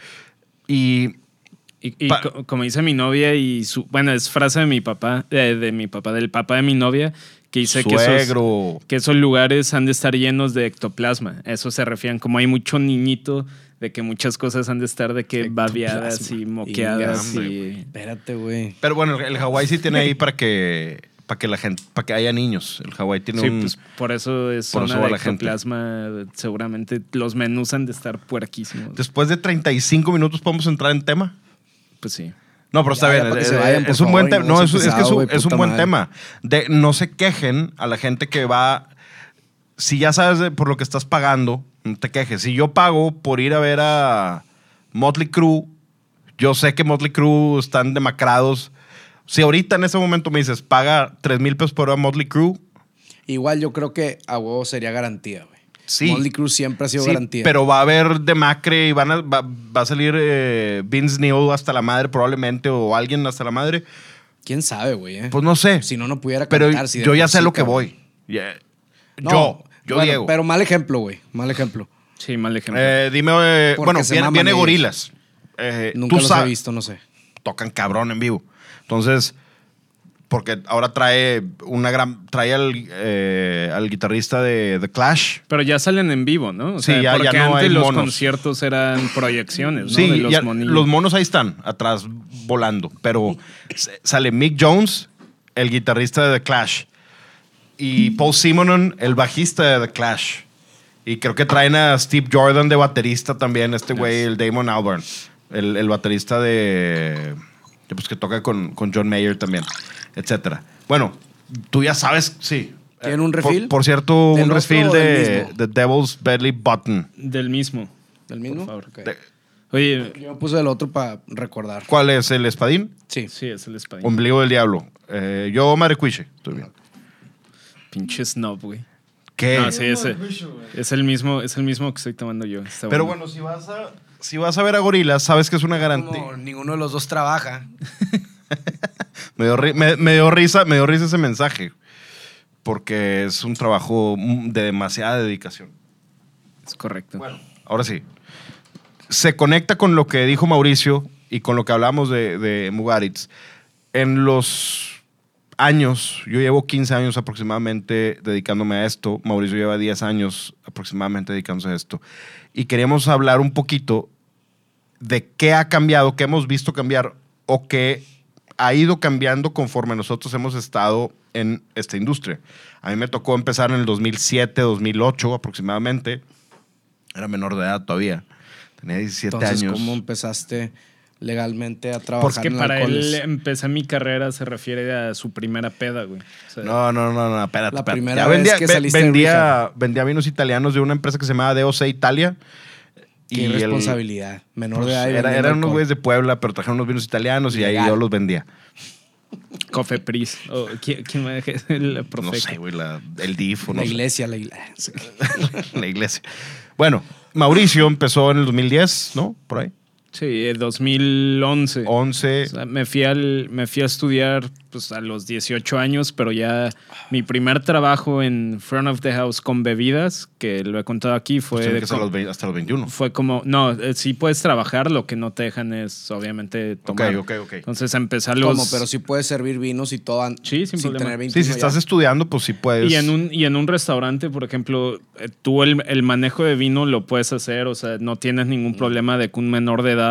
Speaker 1: Y
Speaker 3: Y, y
Speaker 1: Pa-
Speaker 3: co- como dice mi novia y su... Bueno, es frase de mi papá, de, de mi papá, del papá de mi novia, que dice que esos,
Speaker 1: suegro,
Speaker 3: que esos lugares han de estar llenos de ectoplasma. Eso se refieren, como hay mucho niñito, de que muchas cosas han de estar de que babeadas y
Speaker 2: Ectoplasma.
Speaker 3: moqueadas
Speaker 1: Inga,
Speaker 3: y...
Speaker 2: Espérate, güey.
Speaker 1: pero bueno, el Hawái sí tiene ahí para que para que la gente, para que haya niños. El Hawái tiene
Speaker 3: Sí,
Speaker 1: un
Speaker 3: pues por eso es
Speaker 1: por
Speaker 3: zona
Speaker 1: eso va
Speaker 3: de
Speaker 1: la gente.
Speaker 3: ectoplasma. Seguramente los menús han de estar puerquísimos.
Speaker 1: Después de treinta y cinco minutos podemos entrar en tema.
Speaker 3: Pues sí.
Speaker 1: No, pero está
Speaker 2: Ya, ya,
Speaker 1: bien.
Speaker 2: para que
Speaker 1: es,
Speaker 2: se vayan, por
Speaker 1: es un
Speaker 2: favor,
Speaker 1: buen
Speaker 2: y
Speaker 1: tema.
Speaker 2: no
Speaker 1: No,
Speaker 2: nos
Speaker 1: es, es que es
Speaker 2: empezado,
Speaker 1: un,
Speaker 2: güey,
Speaker 1: es un
Speaker 2: puta
Speaker 1: buen
Speaker 2: madre.
Speaker 1: tema. De, no se quejen a la gente que va. Si ya sabes de- por lo que estás pagando, no te quejes. Si yo pago por ir a ver a Motley Crue, yo sé que Motley Crue están demacrados. Si ahorita en ese momento me dices, paga tres mil pesos por ver a Motley Crue,
Speaker 2: Igual yo creo que a huevo sería garantía, güey.
Speaker 1: sí.
Speaker 2: Motley Crue siempre ha sido
Speaker 1: Sí,
Speaker 2: garantía.
Speaker 1: pero va a haber demacre y van a, va, va a salir eh, Vince Neil hasta la madre probablemente o alguien hasta la madre.
Speaker 2: ¿Quién sabe, güey? eh?
Speaker 1: Pues no sé.
Speaker 2: Si no, no pudiera
Speaker 1: Pero
Speaker 2: cantar. si de
Speaker 1: yo ya
Speaker 2: por
Speaker 1: sé
Speaker 2: sí,
Speaker 1: lo que
Speaker 2: cabrón.
Speaker 1: voy. Ya-
Speaker 2: No,
Speaker 1: yo, yo
Speaker 2: bueno,
Speaker 1: Diego.
Speaker 2: Pero mal ejemplo, güey. Mal ejemplo.
Speaker 3: Sí, mal ejemplo.
Speaker 1: Eh, dime, eh,
Speaker 2: Porque
Speaker 1: bueno,
Speaker 2: se
Speaker 1: viene,
Speaker 2: maman
Speaker 1: viene
Speaker 2: ellos.
Speaker 1: Gorilas. Eh,
Speaker 2: Nunca
Speaker 1: tú
Speaker 2: los
Speaker 1: sabes,
Speaker 2: he visto, no sé.
Speaker 1: tocan cabrón en vivo. Entonces, porque ahora trae una gran, trae al, eh, al guitarrista de The Clash.
Speaker 3: Pero ya salen en vivo, ¿no? O
Speaker 1: Sí,
Speaker 3: sea,
Speaker 1: ya- ya
Speaker 3: porque
Speaker 1: no
Speaker 3: antes
Speaker 1: hay
Speaker 3: los
Speaker 1: monos.
Speaker 3: conciertos eran proyecciones, ¿no?
Speaker 1: Sí,
Speaker 3: De los
Speaker 1: ya-
Speaker 3: monillos.
Speaker 1: los monos ahí están, atrás, volando. Pero s- sale Mick Jones, el guitarrista de The Clash. Y Paul Simonon, el bajista de The Clash. Y creo que traen a Steve Jordan de baterista también, este güey, el Damon Albarn. El, el baterista de... que, pues, que toca con, con John Mayer también, etcétera. Bueno, tú ya sabes, sí.
Speaker 2: ¿Tienen un
Speaker 1: Por-
Speaker 2: refill?
Speaker 1: Por, cierto,
Speaker 2: ¿Del
Speaker 1: un
Speaker 2: otro
Speaker 1: refill
Speaker 2: o del
Speaker 1: de,
Speaker 2: mismo?
Speaker 1: de Devil's Belly Button.
Speaker 3: Del mismo.
Speaker 2: ¿Del mismo?
Speaker 3: Por favor.
Speaker 2: Ok.
Speaker 1: De-
Speaker 3: Oye,
Speaker 2: Yo me puse el otro para recordar.
Speaker 1: ¿Cuál es? ¿El espadín?
Speaker 2: Sí.
Speaker 3: sí, es el español.
Speaker 1: Ombligo del diablo. Eh, yo, Marecuiche. Estoy bien.
Speaker 3: Pinche snob, güey.
Speaker 1: ¿Qué?
Speaker 3: No, sí, ese, es el mismo, es el mismo que estoy tomando yo. Está
Speaker 1: Pero bueno, si vas a, si vas a ver a Gorilas, sabes que es una garantía.
Speaker 2: Como ninguno de los dos trabaja.
Speaker 1: Me dio, ri- me- me dio risa, me dio risa ese mensaje. Porque es un trabajo mm, de demasiada dedicación.
Speaker 3: Es correcto.
Speaker 1: Bueno, ahora sí. Se conecta con lo que dijo Mauricio y con lo que hablamos de, de Mugaritz. En los años, yo llevo quince años aproximadamente dedicándome a esto. Mauricio lleva diez años aproximadamente dedicándose a esto. Y queríamos hablar un poquito de qué ha cambiado, qué hemos visto cambiar o qué ha ido cambiando conforme nosotros hemos estado en esta industria. A mí me tocó empezar en el dos mil siete, dos mil ocho aproximadamente. Era menor de edad todavía. Tenía diecisiete
Speaker 2: Entonces,
Speaker 1: años.
Speaker 2: ¿cómo empezaste legalmente a trabajar
Speaker 3: Porque
Speaker 2: en
Speaker 3: para
Speaker 2: alcoholes?
Speaker 3: él empezar mi carrera se refiere a su primera peda, güey. O sea,
Speaker 1: No, no, no, no, espérate.
Speaker 2: La
Speaker 1: espérate.
Speaker 2: primera
Speaker 1: Ya
Speaker 2: vez
Speaker 1: vendía,
Speaker 2: que
Speaker 1: ve-
Speaker 2: saliste de
Speaker 1: vendía,
Speaker 2: rehab.
Speaker 1: vendía vinos italianos de una empresa que se llamaba D O C Italia.
Speaker 2: Qué
Speaker 1: el-
Speaker 2: irresponsabilidad. Menor
Speaker 1: pues,
Speaker 2: de edad. y
Speaker 1: era-
Speaker 2: vendiendo
Speaker 1: eran unos
Speaker 2: alcohol.
Speaker 1: güeyes de Puebla, pero trajeron unos vinos italianos y ahí
Speaker 2: Legal.
Speaker 1: yo los vendía.
Speaker 3: Cofepris. Oh, ¿quién, quién me deja? El
Speaker 1: No
Speaker 3: Profeco.
Speaker 1: sé, güey, la- el D I F o no
Speaker 2: La
Speaker 1: sé.
Speaker 2: iglesia, la iglesia.
Speaker 1: La iglesia. Bueno, Mauricio empezó en el dos mil diez, ¿no? Por ahí.
Speaker 3: Sí, eh, dos mil once.
Speaker 1: once.
Speaker 3: O sea, me fui, al, me fui a estudiar pues, a los dieciocho años, pero ya mi primer trabajo en front of the house con bebidas, que lo he contado aquí, fue,
Speaker 1: Pues tiene
Speaker 3: de
Speaker 1: que ser
Speaker 3: co-
Speaker 1: los veinte hasta los veintiuno.
Speaker 3: fue como, no, eh, sí puedes trabajar, lo que no te dejan es obviamente tomar.
Speaker 1: Ok, ok, ok.
Speaker 3: Entonces empecé a los...
Speaker 2: ¿Cómo? Pero sí puedes servir vinos y todo an-
Speaker 3: Sí, sin problema.
Speaker 2: tener
Speaker 1: Sí,
Speaker 2: veintiuno
Speaker 1: si estás
Speaker 2: ya.
Speaker 1: estudiando, pues sí puedes.
Speaker 3: Y en un, y en un restaurante, por ejemplo, eh, tú el, el manejo de vino lo puedes hacer, o sea, no tienes ningún problema de que un menor de edad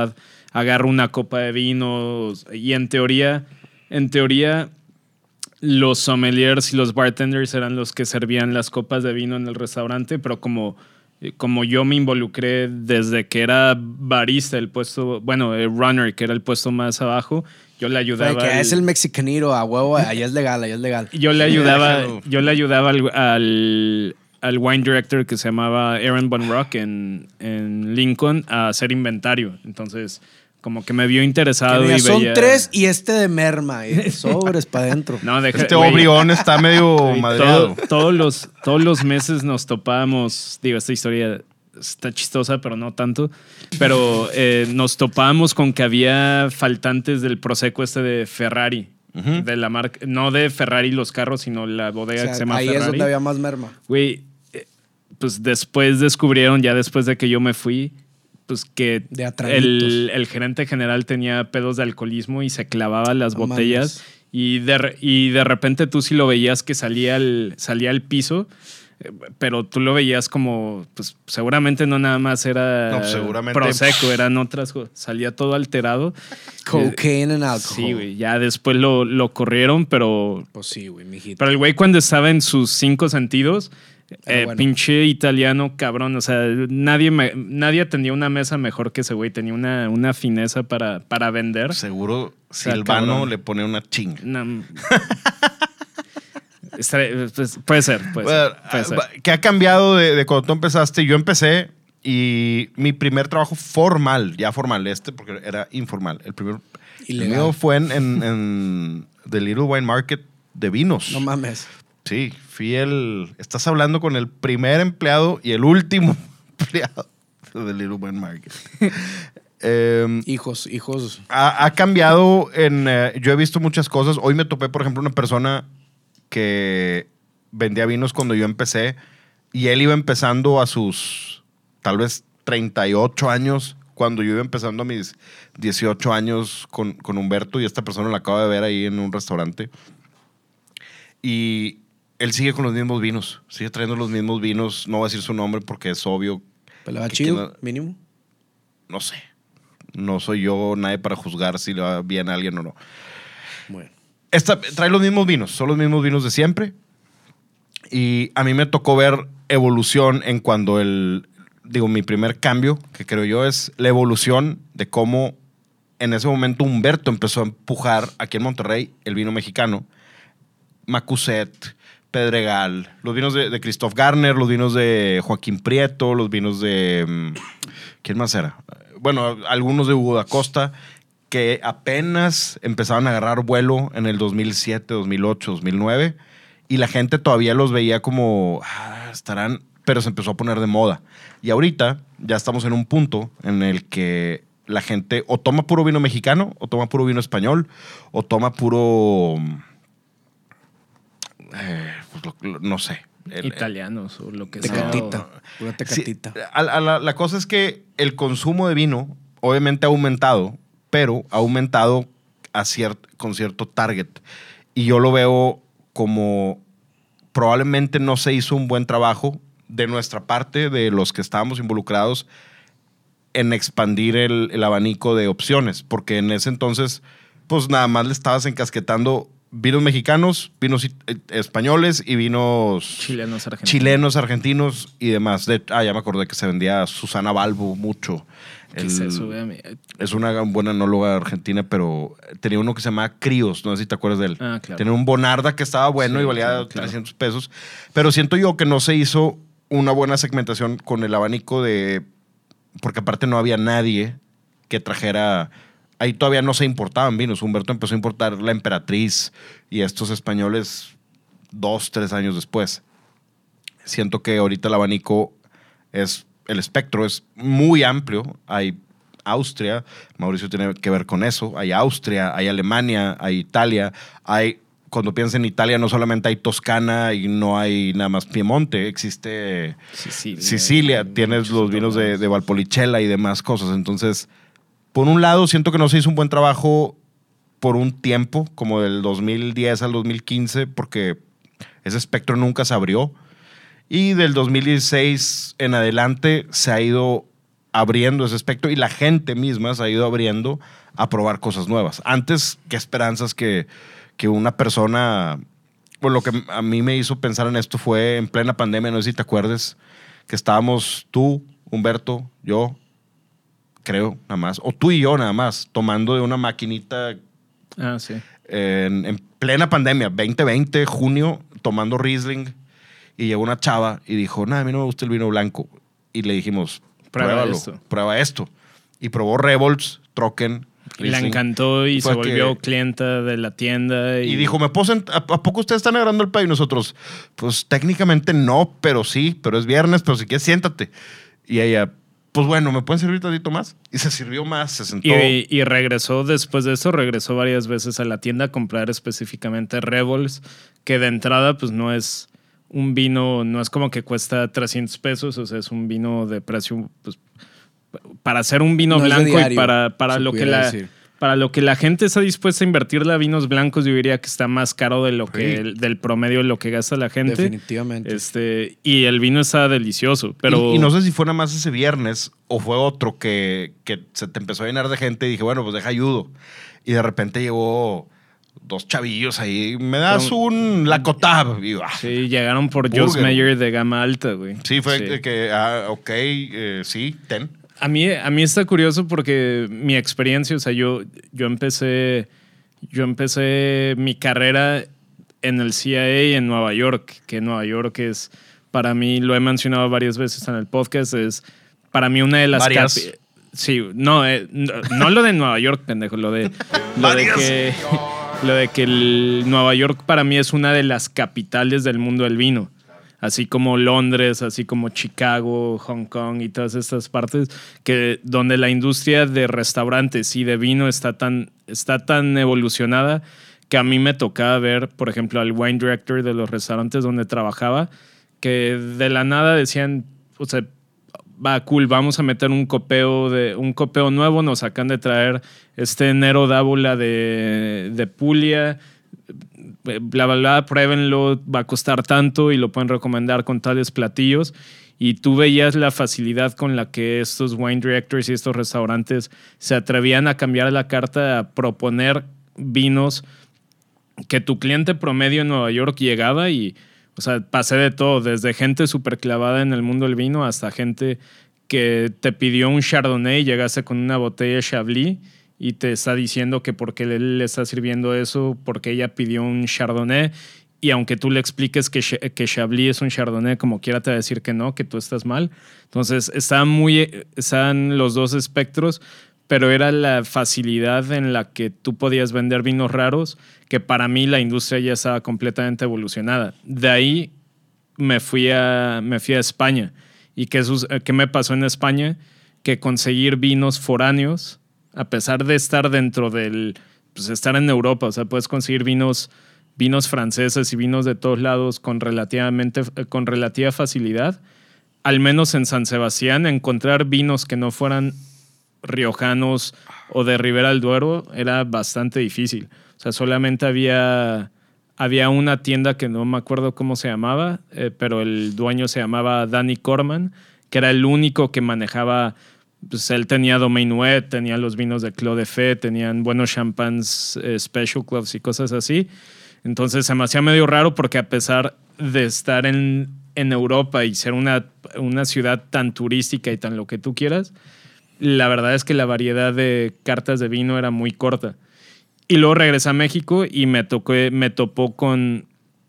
Speaker 3: agarro una copa de vino y en teoría, en teoría los sommeliers y los bartenders eran los que servían las copas de vino en el restaurante, pero como, como yo me involucré desde que era barista, el puesto, bueno, el runner, que era el puesto más abajo, yo le ayudaba.
Speaker 2: Oye, que
Speaker 3: al,
Speaker 2: es el mexicanito, a huevo, allá es legal, allá es legal.
Speaker 3: Yo le ayudaba, yo le ayudaba al, al, al wine director que se llamaba Aaron Von Rock en, en Lincoln a hacer inventario. Entonces, como que me vio interesado
Speaker 2: mira,
Speaker 3: y
Speaker 2: son
Speaker 3: veía...
Speaker 2: tres y este de merma, y sobres para adentro.
Speaker 3: No, deja,
Speaker 1: Este
Speaker 3: güey,
Speaker 1: Obrión está medio
Speaker 3: güey,
Speaker 1: madreado.
Speaker 3: todo- todos, los, todos los meses nos topábamos, digo, esta historia está chistosa, pero no tanto, pero eh, nos topábamos con que había faltantes del Prosecco este de Ferrari,
Speaker 1: Ujú.
Speaker 3: de la marca, no de Ferrari los carros, sino la
Speaker 2: O
Speaker 3: bodega
Speaker 2: sea,
Speaker 3: que se llama
Speaker 2: ahí
Speaker 3: Ferrari.
Speaker 2: es donde había más merma.
Speaker 3: Güey, eh, pues después descubrieron, ya después de que yo me fui, pues que
Speaker 2: De a traguitos.
Speaker 3: el, el gerente general tenía pedos de alcoholismo y se clavaba las
Speaker 2: No
Speaker 3: botellas.
Speaker 2: mames.
Speaker 3: Y de, re- y de repente tú sí lo veías que salía al, salía al piso, eh, pero tú lo veías como, pues seguramente no nada más era
Speaker 1: No, pues, seguramente-
Speaker 3: Prosecco, eran otras cosas. Salía todo alterado.
Speaker 2: Cocaine and alcohol.
Speaker 3: Sí, güey. Ya después lo, lo corrieron, pero
Speaker 2: Pues sí, güey, mijito.
Speaker 3: pero el güey cuando estaba en sus cinco sentidos,
Speaker 2: Era
Speaker 3: eh,
Speaker 2: bueno.
Speaker 3: pinche italiano cabrón, o sea, nadie, me- nadie atendía una mesa mejor que ese güey, tenía una, una fineza para, para vender.
Speaker 1: Seguro
Speaker 3: sea,
Speaker 1: Silvano
Speaker 3: cabrón.
Speaker 1: le pone una chinga.
Speaker 3: Una- Estaré- pues, puede ser, puede
Speaker 1: Bueno,
Speaker 3: ser, puede ser.
Speaker 1: ah, ¿qué ha cambiado de, de cuando tú empezaste? Yo empecé y mi primer trabajo formal, ya formal, este, porque era informal. El primer el
Speaker 2: Ilegal.
Speaker 1: mío fue en, en, en The Little Wine Market de vinos.
Speaker 2: No mames.
Speaker 1: Sí, fui el... Estás hablando con el primer empleado y el último empleado de The Little Wine Market. Em,
Speaker 2: Hijos, hijos.
Speaker 1: ha, ha cambiado en... eh, yo he visto muchas cosas. Hoy me topé, por ejemplo, una persona que vendía vinos cuando yo empecé y él iba empezando a sus tal vez treinta y ocho años cuando yo iba empezando a mis dieciocho años con, con Humberto y esta persona la acabo de ver ahí en un restaurante. Y él sigue con los mismos vinos, sigue trayendo los mismos vinos. No voy a decir su nombre porque es obvio.
Speaker 2: Pero le va
Speaker 1: que-
Speaker 2: chido,
Speaker 1: que
Speaker 2: mínimo.
Speaker 1: no, no sé. No soy yo nadie para juzgar si le va bien a alguien o no.
Speaker 2: Bueno.
Speaker 1: Esta, trae los mismos vinos, son los mismos vinos de siempre. Y a mí me tocó ver evolución en cuando el, digo, mi primer cambio, que creo yo, es la evolución de cómo en ese momento Humberto empezó a empujar aquí en Monterrey el vino mexicano. Macuset, Pedregal, los vinos de, de Christoph Garner, los vinos de Joaquín Prieto, los vinos de... mm, ¿quién más era? Bueno, algunos de Hugo da Costa, que apenas empezaban a agarrar vuelo en el dos mil siete, dos mil ocho, dos mil nueve, y la gente todavía los veía como, ah, estarán, pero se empezó a poner de moda. Y ahorita ya estamos en un punto en el que la gente o toma puro vino mexicano, o toma puro vino español, o toma puro... eh, pues lo- lo- no sé. El-
Speaker 3: Italianos o lo que sea.
Speaker 2: Tecatita.
Speaker 1: No.
Speaker 2: Pura
Speaker 1: Sí,
Speaker 2: tecatita.
Speaker 1: a- a la, la cosa es que el consumo de vino obviamente ha aumentado, pero ha aumentado a ciert- con cierto target. Y yo lo veo como probablemente no se hizo un buen trabajo de nuestra parte, de los que estábamos involucrados, en expandir el, el abanico de opciones, porque en ese entonces, pues nada más le estabas encasquetando vinos mexicanos, vinos it- eh, españoles y vinos
Speaker 3: Chilenos, argentinos.
Speaker 1: chilenos, argentinos y demás. De, ah, ya me acordé que se vendía Susana Balbo mucho.
Speaker 3: ¿Qué
Speaker 1: El-
Speaker 3: es eso, güey?
Speaker 1: es una buena anóloga argentina, pero tenía uno que se llamaba Críos, no sé si te acuerdas de él.
Speaker 3: Ah, claro.
Speaker 1: Tenía un Bonarda que estaba bueno
Speaker 3: Sí,
Speaker 1: y valía
Speaker 3: claro, claro.
Speaker 1: trescientos pesos. Pero siento yo que no se hizo una buena segmentación con el abanico de... Porque aparte no había nadie que trajera... Ahí todavía no se importaban vinos. Humberto empezó a importar la Emperatriz y estos españoles dos, tres años después. Siento que ahorita el abanico es... El espectro es muy amplio. Hay Austria, Mauricio tiene que ver con eso. Hay Austria, hay Alemania, hay Italia. Hay, cuando piensas en Italia, no solamente hay Toscana y no hay nada más Piemonte. Existe
Speaker 3: Sicilia.
Speaker 1: Sicilia, tienes los vinos de, de Valpolicella y demás cosas. Entonces, por un lado, siento que no se hizo un buen trabajo por un tiempo, como del dos mil diez al dos mil quince, porque ese espectro nunca se abrió. Y del dos mil dieciséis en adelante se ha ido abriendo ese espectro y la gente misma se ha ido abriendo a probar cosas nuevas. Antes, qué esperanzas que, que una persona... Pues lo que a mí me hizo pensar en esto fue en plena pandemia, no sé si te acuerdes, que estábamos tú, Humberto, yo, creo, nada más, o tú y yo nada más, tomando de una maquinita
Speaker 3: Ah, sí.
Speaker 1: en, en plena pandemia, veinte veinte, junio, tomando Riesling, y llegó una chava y dijo, nada, a mí no me gusta el vino blanco. Y le dijimos,
Speaker 3: Prueba
Speaker 1: pruébalo,
Speaker 3: esto.
Speaker 1: prueba esto. Y probó Revolts, Trocken,
Speaker 3: Y le
Speaker 1: Riesling.
Speaker 3: encantó y
Speaker 1: Fue
Speaker 3: se volvió
Speaker 1: que-
Speaker 3: clienta de la tienda. Y,
Speaker 1: Y dijo, ¿me puedo sent- ¿a, ¿a poco ustedes están agarrando el pay? Y nosotros, pues técnicamente no, pero sí, pero es viernes, pero si quieres siéntate. Y ella, pues bueno, ¿me pueden servir tantito más? Y se sirvió más, se sentó.
Speaker 3: Y, y regresó después de eso, regresó varias veces a la tienda a comprar específicamente Rebels, que de entrada pues no es un vino, no es como que cuesta trescientos pesos, o sea, es un vino de precio, pues, para hacer un vino
Speaker 2: No es de
Speaker 3: blanco y
Speaker 2: diario,
Speaker 3: para, para,
Speaker 2: se
Speaker 3: lo que
Speaker 2: pudiera
Speaker 3: la,
Speaker 2: decir.
Speaker 3: para lo que la gente está dispuesta a invertirle a vinos blancos, yo diría que está más caro de lo que,
Speaker 1: Sí.
Speaker 3: el- del promedio de lo que gasta la gente.
Speaker 2: Definitivamente.
Speaker 3: Este, y el vino está delicioso, pero...
Speaker 1: Y, y no sé si fue nada más ese viernes o fue otro que, que se te empezó a llenar de gente y dije, bueno, pues deja ayudo. Y de repente llegó dos chavillos ahí, me das
Speaker 3: Pero-
Speaker 1: un Lacotab. Y yo, ah,
Speaker 3: Sí, llegaron por
Speaker 1: Burger,
Speaker 3: Joss Mayer de gama alta, güey.
Speaker 1: sí, fue que- que, ah, ok, eh, sí, ten.
Speaker 3: A mí, a mí está curioso porque mi experiencia, o sea, yo, yo empecé, yo empecé mi carrera en el C I A en Nueva York, que Nueva York es, para mí, lo he mencionado varias veces en el podcast, es para mí una de las...
Speaker 1: Varias.
Speaker 3: capi- Sí, no, eh, no, no lo de Nueva York, pendejo, lo de, lo de
Speaker 1: Varias.
Speaker 3: que, lo de que el Nueva York para mí es una de las capitales del mundo del vino. Así como Londres, así como Chicago, Hong Kong y todas estas partes, que donde la industria de restaurantes y de vino está tan, está tan evolucionada que a mí me tocaba ver, por ejemplo, al wine director de los restaurantes donde trabajaba, que de la nada decían, o sea, va cool, vamos a meter un copeo de un copeo nuevo, nos acaban de traer este Nero d'Avola de, de Puglia, bla, bla, bla, pruébenlo, va a costar tanto y lo pueden recomendar con tales platillos. Y tú veías la facilidad con la que estos wine directors y estos restaurantes se atrevían a cambiar la carta, a proponer vinos que tu cliente promedio en Nueva York llegaba y, o sea, pasé de todo, desde gente súper clavada en el mundo del vino hasta gente que te pidió un Chardonnay y llegaste con una botella de Chablis y te está diciendo que porque él le está sirviendo eso, porque ella pidió un Chardonnay, y aunque tú le expliques que, Ch- que Chablis es un Chardonnay, como quiera te va a decir que no, que tú estás mal. Entonces, estaban, muy, estaban los dos espectros, pero era la facilidad en la que tú podías vender vinos raros, que para mí la industria ya estaba completamente evolucionada. De ahí me fui a, me fui a España. ¿Y qué, sus- qué me pasó en España? Que conseguir vinos foráneos, a pesar de estar dentro del, pues estar en Europa, o sea, puedes conseguir vinos, vinos franceses y vinos de todos lados con relativamente, con relativa facilidad. Al menos en San Sebastián, encontrar vinos que no fueran riojanos o de Ribera del Duero era bastante difícil. O sea, solamente había, había una tienda que no me acuerdo cómo se llamaba, eh, pero el dueño se llamaba Danny Corman, que era el único que manejaba. Pues él tenía Domaine Wet, tenía los vinos de Clos de Fe, tenían buenos champans, eh, Special Clubs y cosas así. Entonces se me hacía medio raro porque a pesar de estar en, en Europa y ser una, una ciudad tan turística y tan lo que tú quieras, la verdad es que la variedad de cartas de vino era muy corta. Y luego regresé a México y me, tocó, me topó con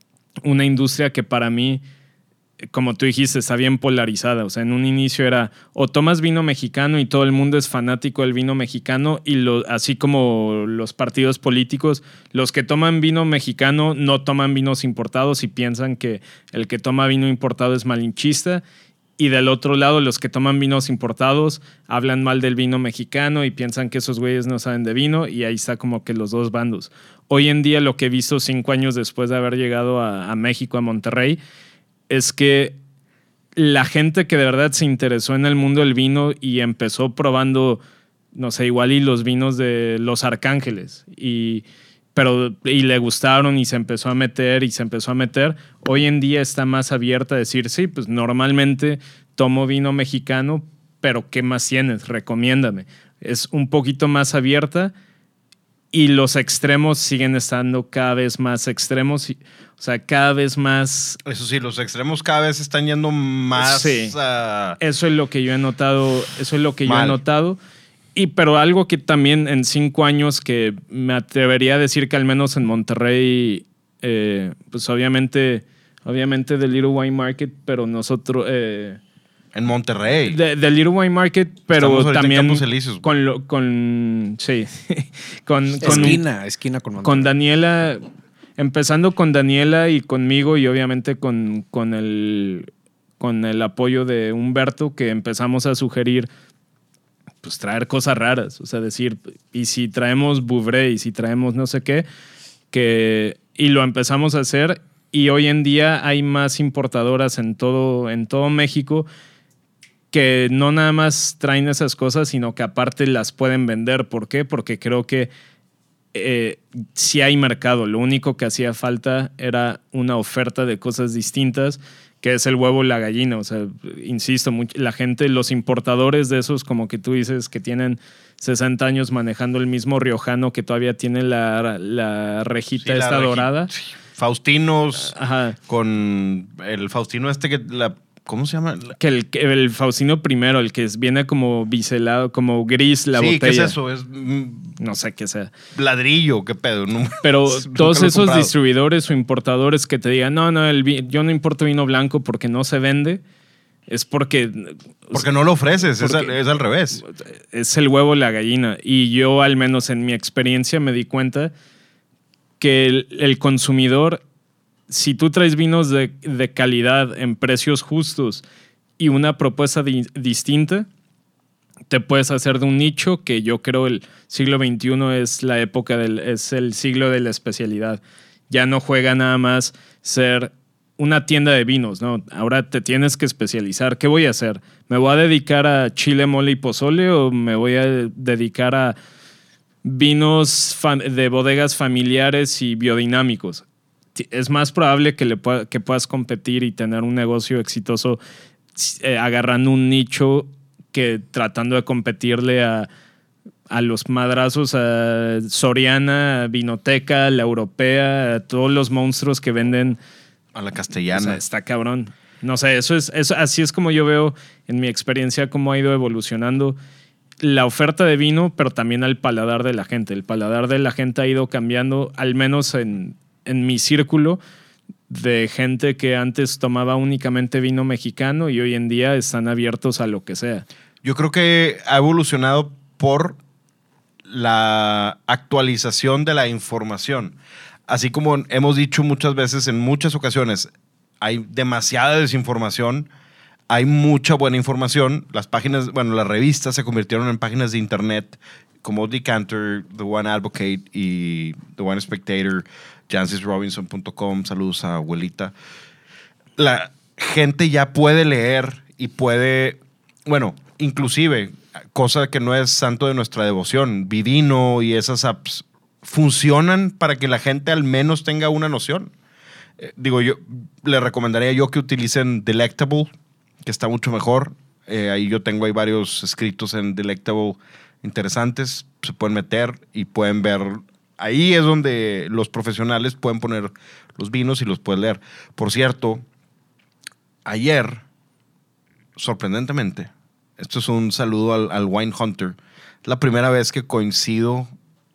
Speaker 3: una industria que para mí, como tú dijiste, está bien polarizada. O sea, en un inicio era o tomas vino mexicano y todo el mundo es fanático del vino mexicano, y lo, así como los partidos políticos, los que toman vino mexicano no toman vinos importados y piensan que el que toma vino importado es malinchista. Y del otro lado, los que toman vinos importados hablan mal del vino mexicano y piensan que esos güeyes no saben de vino, y ahí está como que los dos bandos. Hoy en día, lo que he visto cinco años después de haber llegado a, a México, a Monterrey, es que la gente que de verdad se interesó en el mundo del vino y empezó probando, no sé, igual y los vinos de Los Arcángeles, y, pero, y le gustaron y se empezó a meter y se empezó a meter, hoy en día está más abierta a decir, sí, pues normalmente tomo vino mexicano pero ¿qué más tienes? Recomiéndame. Es un poquito más abierta y los extremos siguen estando cada vez más extremos. Y, o sea, cada vez más...
Speaker 1: Eso sí, los extremos cada vez están yendo más...
Speaker 3: Sí.
Speaker 1: Uh...
Speaker 3: Eso es lo que yo he notado. Eso es lo que
Speaker 1: Mal.
Speaker 3: yo he notado. Y pero algo que también en cinco años que me atrevería a decir que al menos en Monterrey, eh, pues obviamente, obviamente del Little Wine Market, pero nosotros... Eh,
Speaker 1: en Monterrey.
Speaker 3: Del de Little Wine Market, pero también
Speaker 1: en
Speaker 3: con, lo, con... Sí. con, con
Speaker 2: esquina, esquina con Monterrey.
Speaker 3: Con Daniela... Empezando con Daniela y conmigo y obviamente con, con, el, con el apoyo de Humberto, que empezamos a sugerir pues traer cosas raras. O sea, decir, y si traemos Bouvray, y si traemos no sé qué, que, y lo empezamos a hacer. Y hoy en día hay más importadoras en todo, en todo México que no nada más traen esas cosas, sino que aparte las pueden vender. ¿Por qué? Porque creo que Eh, sí hay mercado. Lo único que hacía falta era una oferta de cosas distintas, que es el huevo y la gallina. O sea, insisto, much- la gente, los importadores de esos, como que tú dices, que tienen sesenta años manejando el mismo riojano que todavía tiene la, la rejita
Speaker 1: Sí, la
Speaker 3: esta
Speaker 1: regi-
Speaker 3: dorada.
Speaker 1: sí. Faustinos,
Speaker 3: Ajá.
Speaker 1: con el Faustino este que la... ¿Cómo se llama?
Speaker 3: Que el, que el Faustino primero, el que es- viene como biselado, como gris la
Speaker 1: sí,
Speaker 3: botella.
Speaker 1: ¿qué es eso? Es mm,
Speaker 3: No sé qué sea.
Speaker 1: ladrillo, ¿qué pedo? No,
Speaker 3: Pero
Speaker 1: nunca
Speaker 3: todos
Speaker 1: lo he
Speaker 3: esos
Speaker 1: comprado.
Speaker 3: distribuidores o importadores que te digan, no, no, el vi- yo no importo vino blanco porque no se vende, es porque...
Speaker 1: Porque no lo ofreces, es,
Speaker 3: porque-
Speaker 1: al, es al revés.
Speaker 3: Es el huevo y la gallina. Y yo, al menos en mi experiencia, me di cuenta que el, el consumidor, si tú traes vinos de, de calidad en precios justos y una propuesta di- distinta, te puedes hacer de un nicho que yo creo el siglo veintiuno es la época del, es el siglo de la especialidad. Ya no juega nada más ser una tienda de vinos, ¿no? Ahora te tienes que especializar. ¿Qué voy a hacer? ¿Me voy a dedicar a chile, mole y pozole o me voy a dedicar a vinos fam- de bodegas familiares y biodinámicos? Es más probable que, le pueda- que puedas competir y tener un negocio exitoso eh, agarrando un nicho que tratando de competirle a, a los madrazos, a Soriana, a Vinoteca, la Europea, a todos los monstruos que venden.
Speaker 1: A la
Speaker 3: O
Speaker 1: castellana.
Speaker 3: sea, está cabrón. No sé, eso es, eso, así es como yo veo en mi experiencia cómo ha ido evolucionando la oferta de vino, pero también al paladar de la gente. El paladar de la gente ha ido cambiando, al menos en, en mi círculo, de gente que antes tomaba únicamente vino mexicano y hoy en día están abiertos a lo que sea.
Speaker 1: Yo creo que ha evolucionado por la actualización de la información. Así como hemos dicho muchas veces, en muchas ocasiones, hay demasiada desinformación, hay mucha buena información. Las páginas, bueno, las revistas se convirtieron en páginas de internet como Decanter, The Wine Advocate y The Wine Spectator, jancis robinson punto com, saludos a abuelita. La gente ya puede leer y puede, bueno, inclusive, cosa que no es santo de nuestra devoción, Vivino y esas apps funcionan para que la gente al menos tenga una noción. Eh, digo, yo le recomendaría yo que utilicen Delectable, que está mucho mejor. Eh, ahí yo tengo ahí varios escritos en Delectable interesantes. Se pueden meter y pueden ver. Ahí es donde los profesionales pueden poner los vinos y los pueden leer. Por cierto, ayer, sorprendentemente, esto es un saludo al, al Wine Hunter, es la primera vez que coincido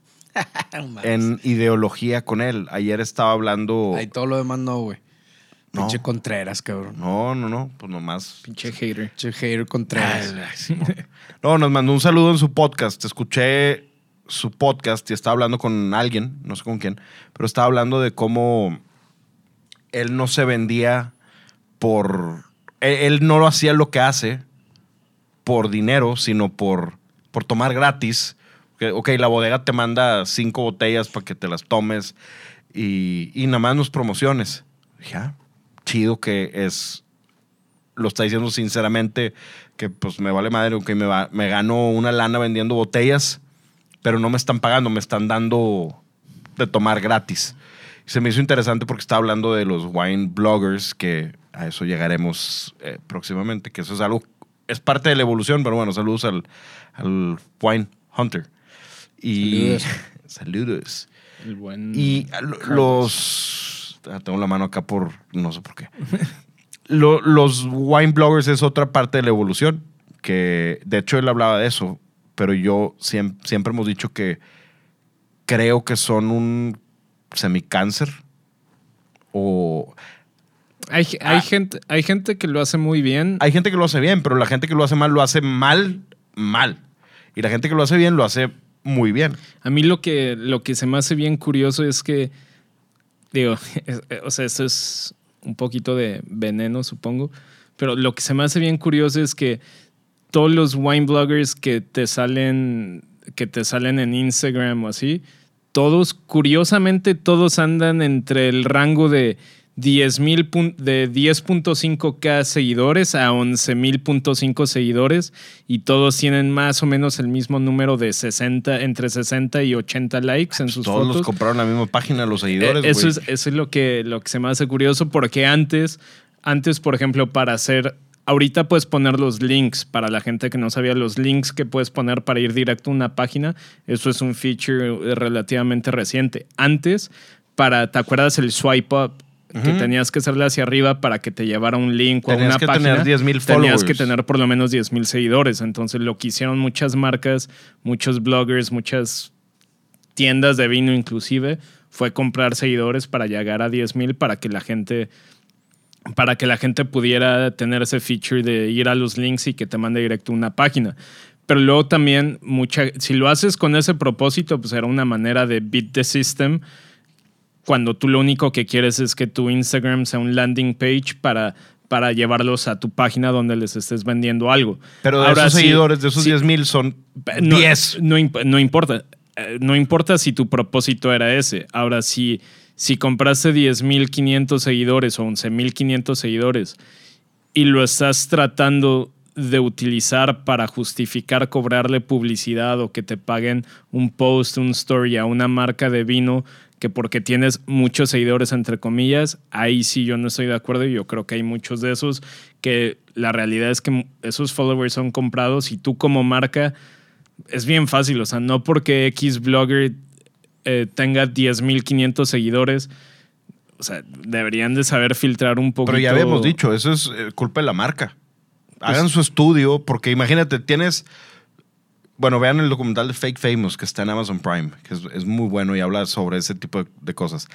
Speaker 1: en ideología con él. Ayer estaba hablando...
Speaker 2: Ahí todo lo demás no, güey.
Speaker 1: No.
Speaker 2: Pinche Contreras, cabrón.
Speaker 1: No, no, no, pues nomás...
Speaker 3: Pinche hater.
Speaker 2: Pinche hater Contreras.
Speaker 1: No, nos mandó un saludo en su podcast. Escuché su podcast y estaba hablando con alguien, no sé con quién, pero estaba hablando de cómo él no se vendía por... Él, él no lo hacía lo que hace por dinero, sino por, por tomar gratis. Que, ok, la bodega te manda cinco botellas para que te las tomes y, y nada más nos promociones. Dije, ah, chido que es... Lo está diciendo sinceramente, que pues me vale madre, que me, va, me gano una lana vendiendo botellas, pero no me están pagando, me están dando de tomar gratis. Y se me hizo interesante porque estaba hablando de los wine bloggers, que a eso llegaremos eh, próximamente, que eso es algo es parte de la evolución, pero bueno, saludos al, al Wine Hunter. Y
Speaker 2: Saludos.
Speaker 1: saludos.
Speaker 3: El buen
Speaker 1: Y lo-
Speaker 3: Carlos.
Speaker 1: los... ah, tengo la mano acá por... no sé por qué. Lo- los wine bloggers es otra parte de la evolución, que de hecho él hablaba de eso, pero yo siem- siempre hemos dicho que creo que son un semicáncer o...
Speaker 3: Hay, hay,
Speaker 1: Ah.
Speaker 3: gente, hay gente que lo hace muy bien.
Speaker 1: Hay gente que lo hace bien, pero la gente que lo hace mal lo hace mal, mal. Y la gente que lo hace bien lo hace muy bien.
Speaker 3: A mí lo que, lo que se me hace bien curioso es que, digo, es- o sea, esto es un poquito de veneno, supongo, pero lo que se me hace bien curioso es que todos los wine bloggers que te salen, que te salen en Instagram o así, todos, curiosamente, todos andan entre el rango de diez mil pun- de diez punto cinco K seguidores a once mil punto cinco seguidores y todos tienen más o menos el mismo número de sesenta, entre sesenta y ochenta likes en sus
Speaker 1: Todos
Speaker 3: fotos.
Speaker 1: los compraron la misma página, los seguidores.
Speaker 3: Eh, eso,
Speaker 1: güey.
Speaker 3: es, eso es lo que, lo que se me hace curioso porque antes, antes, por ejemplo, para hacer... Ahorita puedes poner los links para la gente que no sabía los links que puedes poner para ir directo a una página. Eso es un feature relativamente reciente. Antes, para, ¿te acuerdas el swipe up? Que
Speaker 1: Ujú.
Speaker 3: tenías que hacerle hacia arriba para que te llevara un link o a
Speaker 1: Tenías
Speaker 3: una
Speaker 1: que
Speaker 3: página.
Speaker 1: tener diez mil
Speaker 3: Tenías
Speaker 1: followers.
Speaker 3: que tener por lo menos diez mil seguidores. Entonces, lo que hicieron muchas marcas, muchos bloggers, muchas tiendas de vino inclusive, fue comprar seguidores para llegar a diez mil para que la gente para que la gente pudiera tener ese feature de ir a los links y que te mande directo a una página. Pero luego también, mucha, si lo haces con ese propósito, pues era una manera de beat the system cuando tú lo único que quieres es que tu Instagram sea un landing page para, para llevarlos a tu página donde les estés vendiendo algo.
Speaker 1: Pero de
Speaker 3: Ahora,
Speaker 1: esos
Speaker 3: sí-
Speaker 1: seguidores, de esos
Speaker 3: sí-
Speaker 1: diez mil son
Speaker 3: no,
Speaker 1: diez.
Speaker 3: No, imp- no importa. Eh, No importa si tu propósito era ese. Ahora, si, si compraste diez mil quinientos seguidores o once mil quinientos seguidores y lo estás tratando de utilizar para justificar cobrarle publicidad o que te paguen un post, un story a una marca de vino que porque tienes muchos seguidores, entre comillas, ahí sí yo no estoy de acuerdo y yo creo que hay muchos de esos que la realidad es que esos followers son comprados y tú como marca es bien fácil, o sea, no porque X blogger eh, tenga diez mil quinientos seguidores, o sea, deberían de saber filtrar un poquito.
Speaker 1: Pero ya habíamos dicho, eso es eh, culpa de la marca. Hagan su estudio, porque imagínate, tienes... Bueno, vean el documental de Fake Famous que está en Amazon Prime, que es, es muy bueno y habla sobre ese tipo de, de cosas.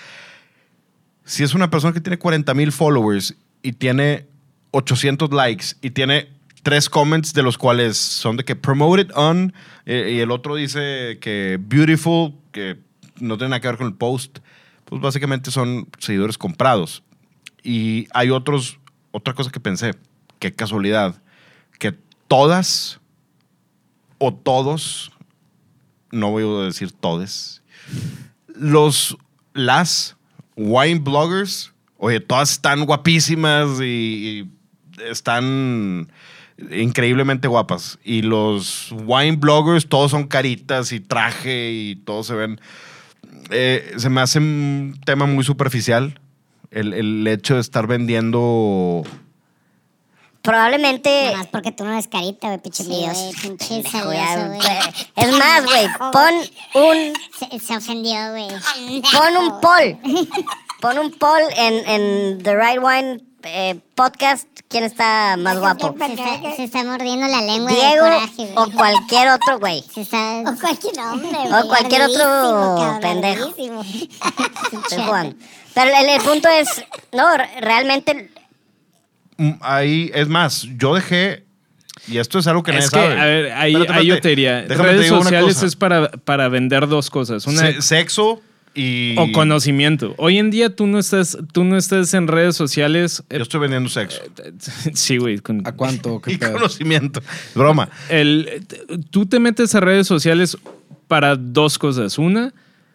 Speaker 1: Si es una persona que tiene cuarenta mil followers y tiene ochocientos likes y tiene tres comments de los cuales son de que promoted on eh, y el otro dice que beautiful, que no tiene nada que ver con el post, pues básicamente son seguidores comprados. Y hay otros, otra cosa que pensé, qué casualidad, que todas o todos, no voy a decir todes, los, las wine bloggers, oye, todas están guapísimas y, y están increíblemente guapas. Y los wine bloggers, todos son caritas y traje y todos se ven... Eh, se me hace un tema muy superficial el, el hecho de estar vendiendo...
Speaker 5: Probablemente.
Speaker 4: Nada más porque tú no eres carita, güey, pinche
Speaker 5: Sí,
Speaker 4: Dios.
Speaker 5: güey, pinche
Speaker 4: Pendejo,
Speaker 5: celoso,
Speaker 4: ya,
Speaker 5: güey.
Speaker 4: güey.
Speaker 5: Es más, güey, pon un,
Speaker 4: Se, se ofendió, güey.
Speaker 5: pon un poll. Pon un poll en, en The Right Wine eh, Podcast. ¿Quién está más guapo?
Speaker 4: Se está, se está mordiendo la lengua de
Speaker 5: Diego
Speaker 4: coraje, güey.
Speaker 5: o cualquier otro güey.
Speaker 4: Se está... O cualquier hombre, güey.
Speaker 5: O cualquier otro
Speaker 4: Ardidísimo, cabrón,
Speaker 5: pendejo.
Speaker 4: ardidísimo.
Speaker 5: Estoy jugando. Pero el, el punto es, no, re- realmente
Speaker 1: Mm, Ahí, es más, yo dejé, y esto es algo que nadie
Speaker 3: Es que,
Speaker 1: sabe.
Speaker 3: a ver, ahí,
Speaker 1: Espérate,
Speaker 3: ahí yo
Speaker 1: espérate.
Speaker 3: te diría,
Speaker 1: Déjame te
Speaker 3: redes
Speaker 1: digo una
Speaker 3: sociales
Speaker 1: cosa.
Speaker 3: es para, para vender dos cosas. Una,
Speaker 1: Se- sexo y...
Speaker 3: o conocimiento. Hoy en día tú no estás, tú no estás en redes sociales.
Speaker 1: Yo estoy vendiendo sexo.
Speaker 3: Sí, güey. con-
Speaker 2: ¿A cuánto? ¿Qué
Speaker 1: Y
Speaker 2: pedo?
Speaker 1: conocimiento. Broma.
Speaker 3: el, tú te metes a redes sociales para dos cosas. Una,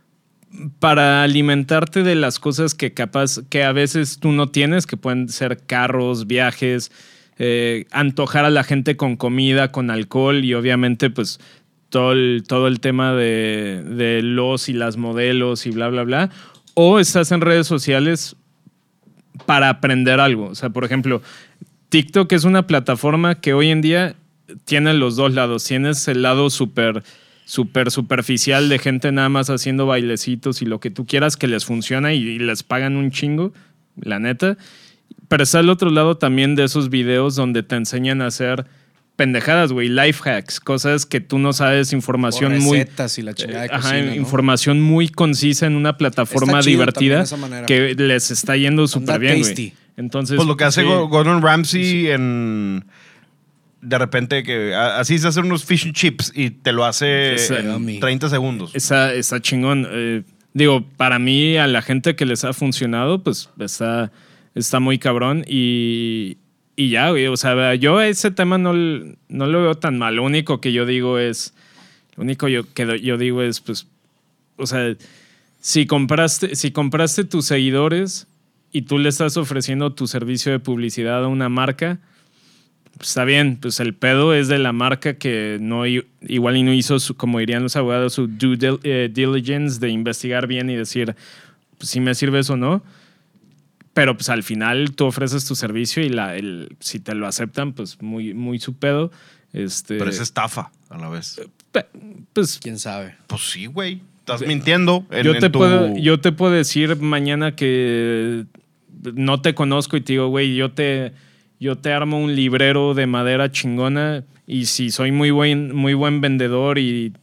Speaker 3: para alimentarte de las cosas que capaz, que a veces tú no tienes, que pueden ser carros, viajes, eh, antojar a la gente con comida, con alcohol y obviamente pues todo el, todo el tema de, de los y las modelos y bla, bla, bla. O estás en redes sociales para aprender algo. O sea, por ejemplo, TikTok es una plataforma que hoy en día tiene los dos lados. Tienes el lado súper súper superficial de gente nada más haciendo bailecitos y lo que tú quieras que les funciona y, y les pagan un chingo, la neta. Pero está el otro lado también de esos videos donde te enseñan a hacer pendejadas, güey, life hacks, cosas que tú no sabes, información
Speaker 2: O
Speaker 3: muy...
Speaker 2: recetas y la chingada de
Speaker 3: Ajá,
Speaker 2: cocina, ¿no?
Speaker 3: información muy concisa en una plataforma
Speaker 2: Está chido
Speaker 3: divertida
Speaker 2: también esa manera.
Speaker 3: que les está yendo súper bien,
Speaker 2: tasty.
Speaker 3: güey. Entonces,
Speaker 1: Pues lo que hace
Speaker 3: sí.
Speaker 1: Go- Gordon Ramsay en... De repente que a- así se hacen unos fish and chips y te lo hace
Speaker 3: Esa-
Speaker 1: en treinta segundos.
Speaker 3: Está, está chingón. Eh, digo, para mí, a la gente que les ha funcionado, pues está, está muy cabrón. Y, y ya, güey. O sea, yo ese tema no, l- no lo veo tan mal. Lo único que yo digo es. Lo único yo, que do- yo digo es, pues. O sea, si compraste, si compraste tus seguidores y tú le estás ofreciendo tu servicio de publicidad a una marca. Pues está bien, pues el pedo es de la marca que no igual y no hizo, su, como dirían los abogados, su due dil, eh, diligence de investigar bien y decir pues, si me sirve eso o no. Pero pues al final tú ofreces tu servicio y la, el, si te lo aceptan, pues muy, muy su pedo. Este,
Speaker 1: Pero es estafa a la vez.
Speaker 3: pe- pues
Speaker 2: ¿Quién sabe?
Speaker 1: Pues sí, güey. Estás mintiendo. En,
Speaker 3: yo,
Speaker 1: en
Speaker 3: te
Speaker 1: tu-
Speaker 3: puedo, yo te puedo decir mañana que no te conozco y te digo, güey, yo te... Yo te armo un librero de madera chingona y si soy muy buen, muy buen vendedor y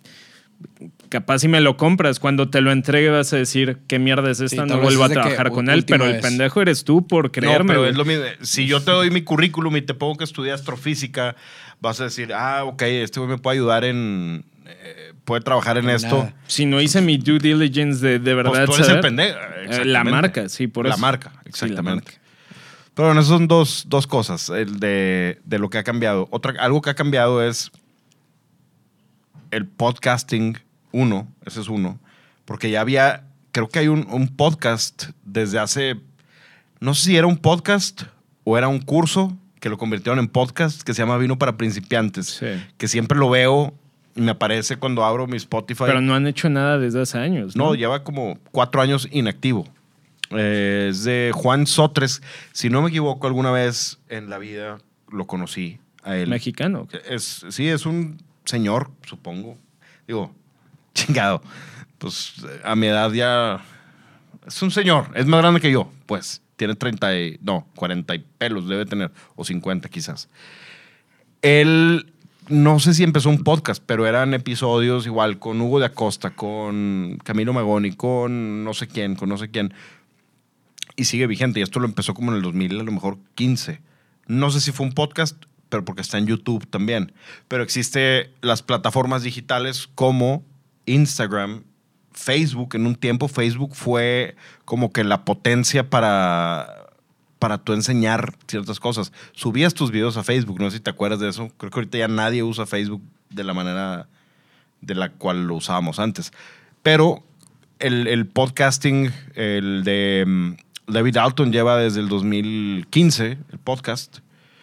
Speaker 3: capaz si me lo compras, cuando te lo entregue vas a decir qué mierda es esta,
Speaker 2: Sí,
Speaker 3: no
Speaker 2: tal vez
Speaker 3: vuelvo a
Speaker 2: es de que
Speaker 3: trabajar con él,
Speaker 2: última
Speaker 3: pero el
Speaker 2: vez.
Speaker 3: pendejo eres tú por
Speaker 1: No,
Speaker 3: creerme.
Speaker 1: pero
Speaker 3: güey.
Speaker 1: es lo mismo. Si yo te doy mi currículum y te pongo que estudié astrofísica, vas a decir, ah, ok, este güey me puede ayudar en... eh, puede trabajar en
Speaker 2: En
Speaker 1: esto.
Speaker 2: nada.
Speaker 3: Si no hice mi due diligence de, de verdad
Speaker 1: Pues tú eres el
Speaker 3: saber,
Speaker 1: pendejo.
Speaker 3: eh, la
Speaker 1: Exactamente.
Speaker 3: marca, sí, por eso.
Speaker 1: La marca,
Speaker 3: Sí, la
Speaker 1: exactamente.
Speaker 3: marca.
Speaker 1: Pero bueno, esas son dos, dos cosas el de, de lo que ha cambiado. Otra, algo que ha cambiado es el podcasting, uno, ese es uno, porque ya había, creo que hay un, un podcast desde hace, no sé si era un podcast o era un curso que lo convirtieron en podcast que se llama Vino para Principiantes,
Speaker 3: Sí.
Speaker 1: que siempre lo veo y me aparece cuando abro mi Spotify.
Speaker 3: Pero no han hecho nada desde hace años, ¿no?
Speaker 1: No, lleva como cuatro años inactivo. Eh, es de Juan Sotres. Si no me equivoco, alguna vez en la vida lo conocí a él.
Speaker 3: Mexicano.
Speaker 1: Es, sí, es un señor, supongo. Digo, chingado. Pues a mi edad ya... Es un señor. Es más grande que yo, pues. Tiene treinta y... No, cuarenta y pelos debe tener. O cincuenta quizás. Él... No sé si empezó un podcast, pero eran episodios igual con Hugo de Acosta, con Camilo Magoni, con no sé quién, con no sé quién. Y sigue vigente. Y esto lo empezó como en el dos mil, a lo mejor quince. No sé si fue un podcast, pero porque está en YouTube también. Pero existe las plataformas digitales como Instagram, Facebook. En un tiempo Facebook fue como que la potencia para, para tú enseñar ciertas cosas. Subías tus videos a Facebook, no sé si te acuerdas de eso. Creo que ahorita ya nadie usa Facebook de la manera de la cual lo usábamos antes. Pero el, el podcasting, el de um, David Alton lleva desde el dos mil quince, el podcast.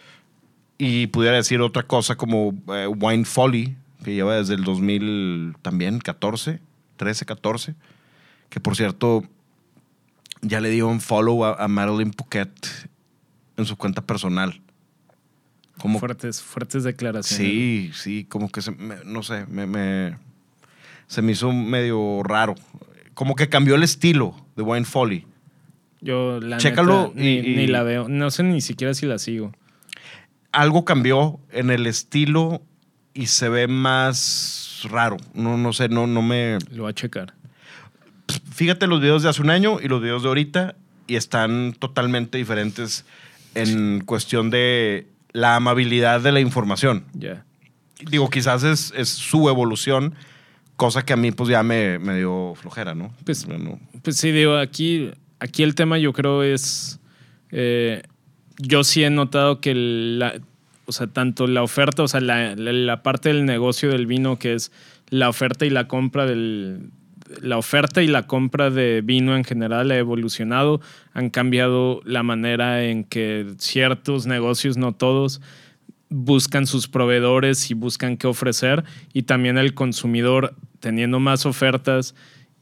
Speaker 1: Y pudiera decir otra cosa como eh, Wine Folly, que lleva desde el dos mil también, catorce, trece, catorce. Que por cierto, ya le dio un follow a, a Madeline Puquet en su cuenta personal. Como,
Speaker 3: Fuertes, fuertes declaraciones.
Speaker 1: sí, sí, como que se, me- no sé, me, me- se me hizo medio raro. Como que cambió el estilo de Wine Folly.
Speaker 3: Yo la
Speaker 1: Chécalo
Speaker 3: neta, ni,
Speaker 1: y- y-
Speaker 3: ni la veo. No sé ni siquiera si la sigo.
Speaker 1: Algo cambió en el estilo y se ve más raro. No, no sé, no, no me...
Speaker 3: Lo voy a checar.
Speaker 1: Fíjate los videos de hace un año y los videos de ahorita y están totalmente diferentes en cuestión de la amabilidad de la información.
Speaker 3: Ya.
Speaker 1: Digo, quizás es, es su evolución, cosa que a mí pues ya me, me dio flojera, ¿no?
Speaker 3: Pues-
Speaker 1: No.
Speaker 3: Pues sí, digo, aquí, aquí el tema yo creo es... eh, yo sí he notado que la, o sea, tanto la oferta, o sea, la, la, la parte del negocio del vino que es la oferta y la compra del... La oferta y la compra de vino en general ha evolucionado, han cambiado la manera en que ciertos negocios, no todos, buscan sus proveedores y buscan qué ofrecer, y también el consumidor teniendo más ofertas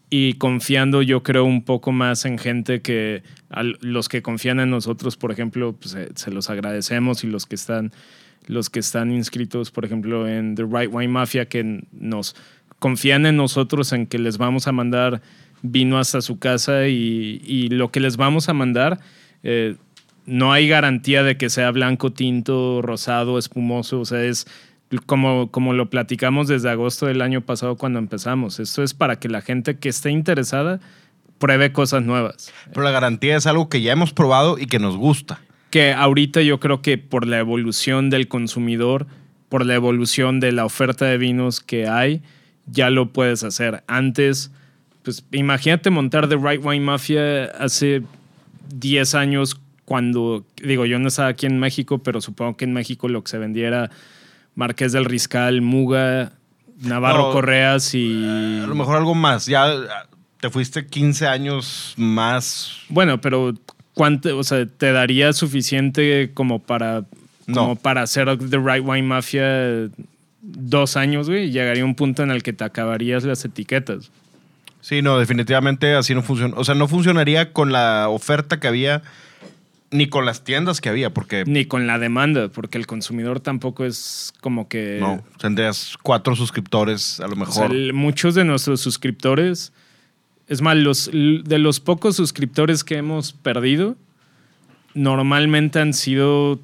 Speaker 3: y confiando, yo creo, un poco más en gente que a los que confían en nosotros, por ejemplo, pues, se, se los agradecemos, y los que están los que están inscritos, por ejemplo, en The Right Wine Mafia, que nos confían en nosotros, en que les vamos a mandar vino hasta su casa, y, y lo que les vamos a mandar, eh, no hay garantía de que sea blanco, tinto, rosado, espumoso. O sea, es como, como lo platicamos desde agosto del año pasado cuando empezamos. Esto es para que la gente que esté interesada pruebe cosas nuevas.
Speaker 1: Pero la garantía es algo que ya hemos probado y que nos gusta.
Speaker 3: Que ahorita yo creo que por la evolución del consumidor, por la evolución de la oferta de vinos que hay, ya lo puedes hacer. Antes, pues imagínate montar The Right Wine Mafia hace diez años, cuando, digo, yo no estaba aquí en México, pero supongo que en México lo que se vendía era Marqués del Riscal, Muga, Navarro
Speaker 1: No,
Speaker 3: Correas y...
Speaker 1: A lo mejor algo más. Ya te fuiste quince años más.
Speaker 3: Bueno, pero ¿cuánto, o sea, te daría suficiente como para,
Speaker 1: No.
Speaker 3: como para hacer The Right Wine Mafia dos años, güey? Y llegaría un punto en el que te acabarías las etiquetas.
Speaker 1: Sí, no, definitivamente así no funciona. O sea, no funcionaría con la oferta que había, ni con las tiendas que había, porque...
Speaker 3: Ni con la demanda, porque el consumidor tampoco es como que...
Speaker 1: No, tendrías cuatro suscriptores a lo
Speaker 3: O
Speaker 1: mejor.
Speaker 3: sea, el- muchos de nuestros suscriptores, es más, los, de los pocos suscriptores que hemos perdido, normalmente han sido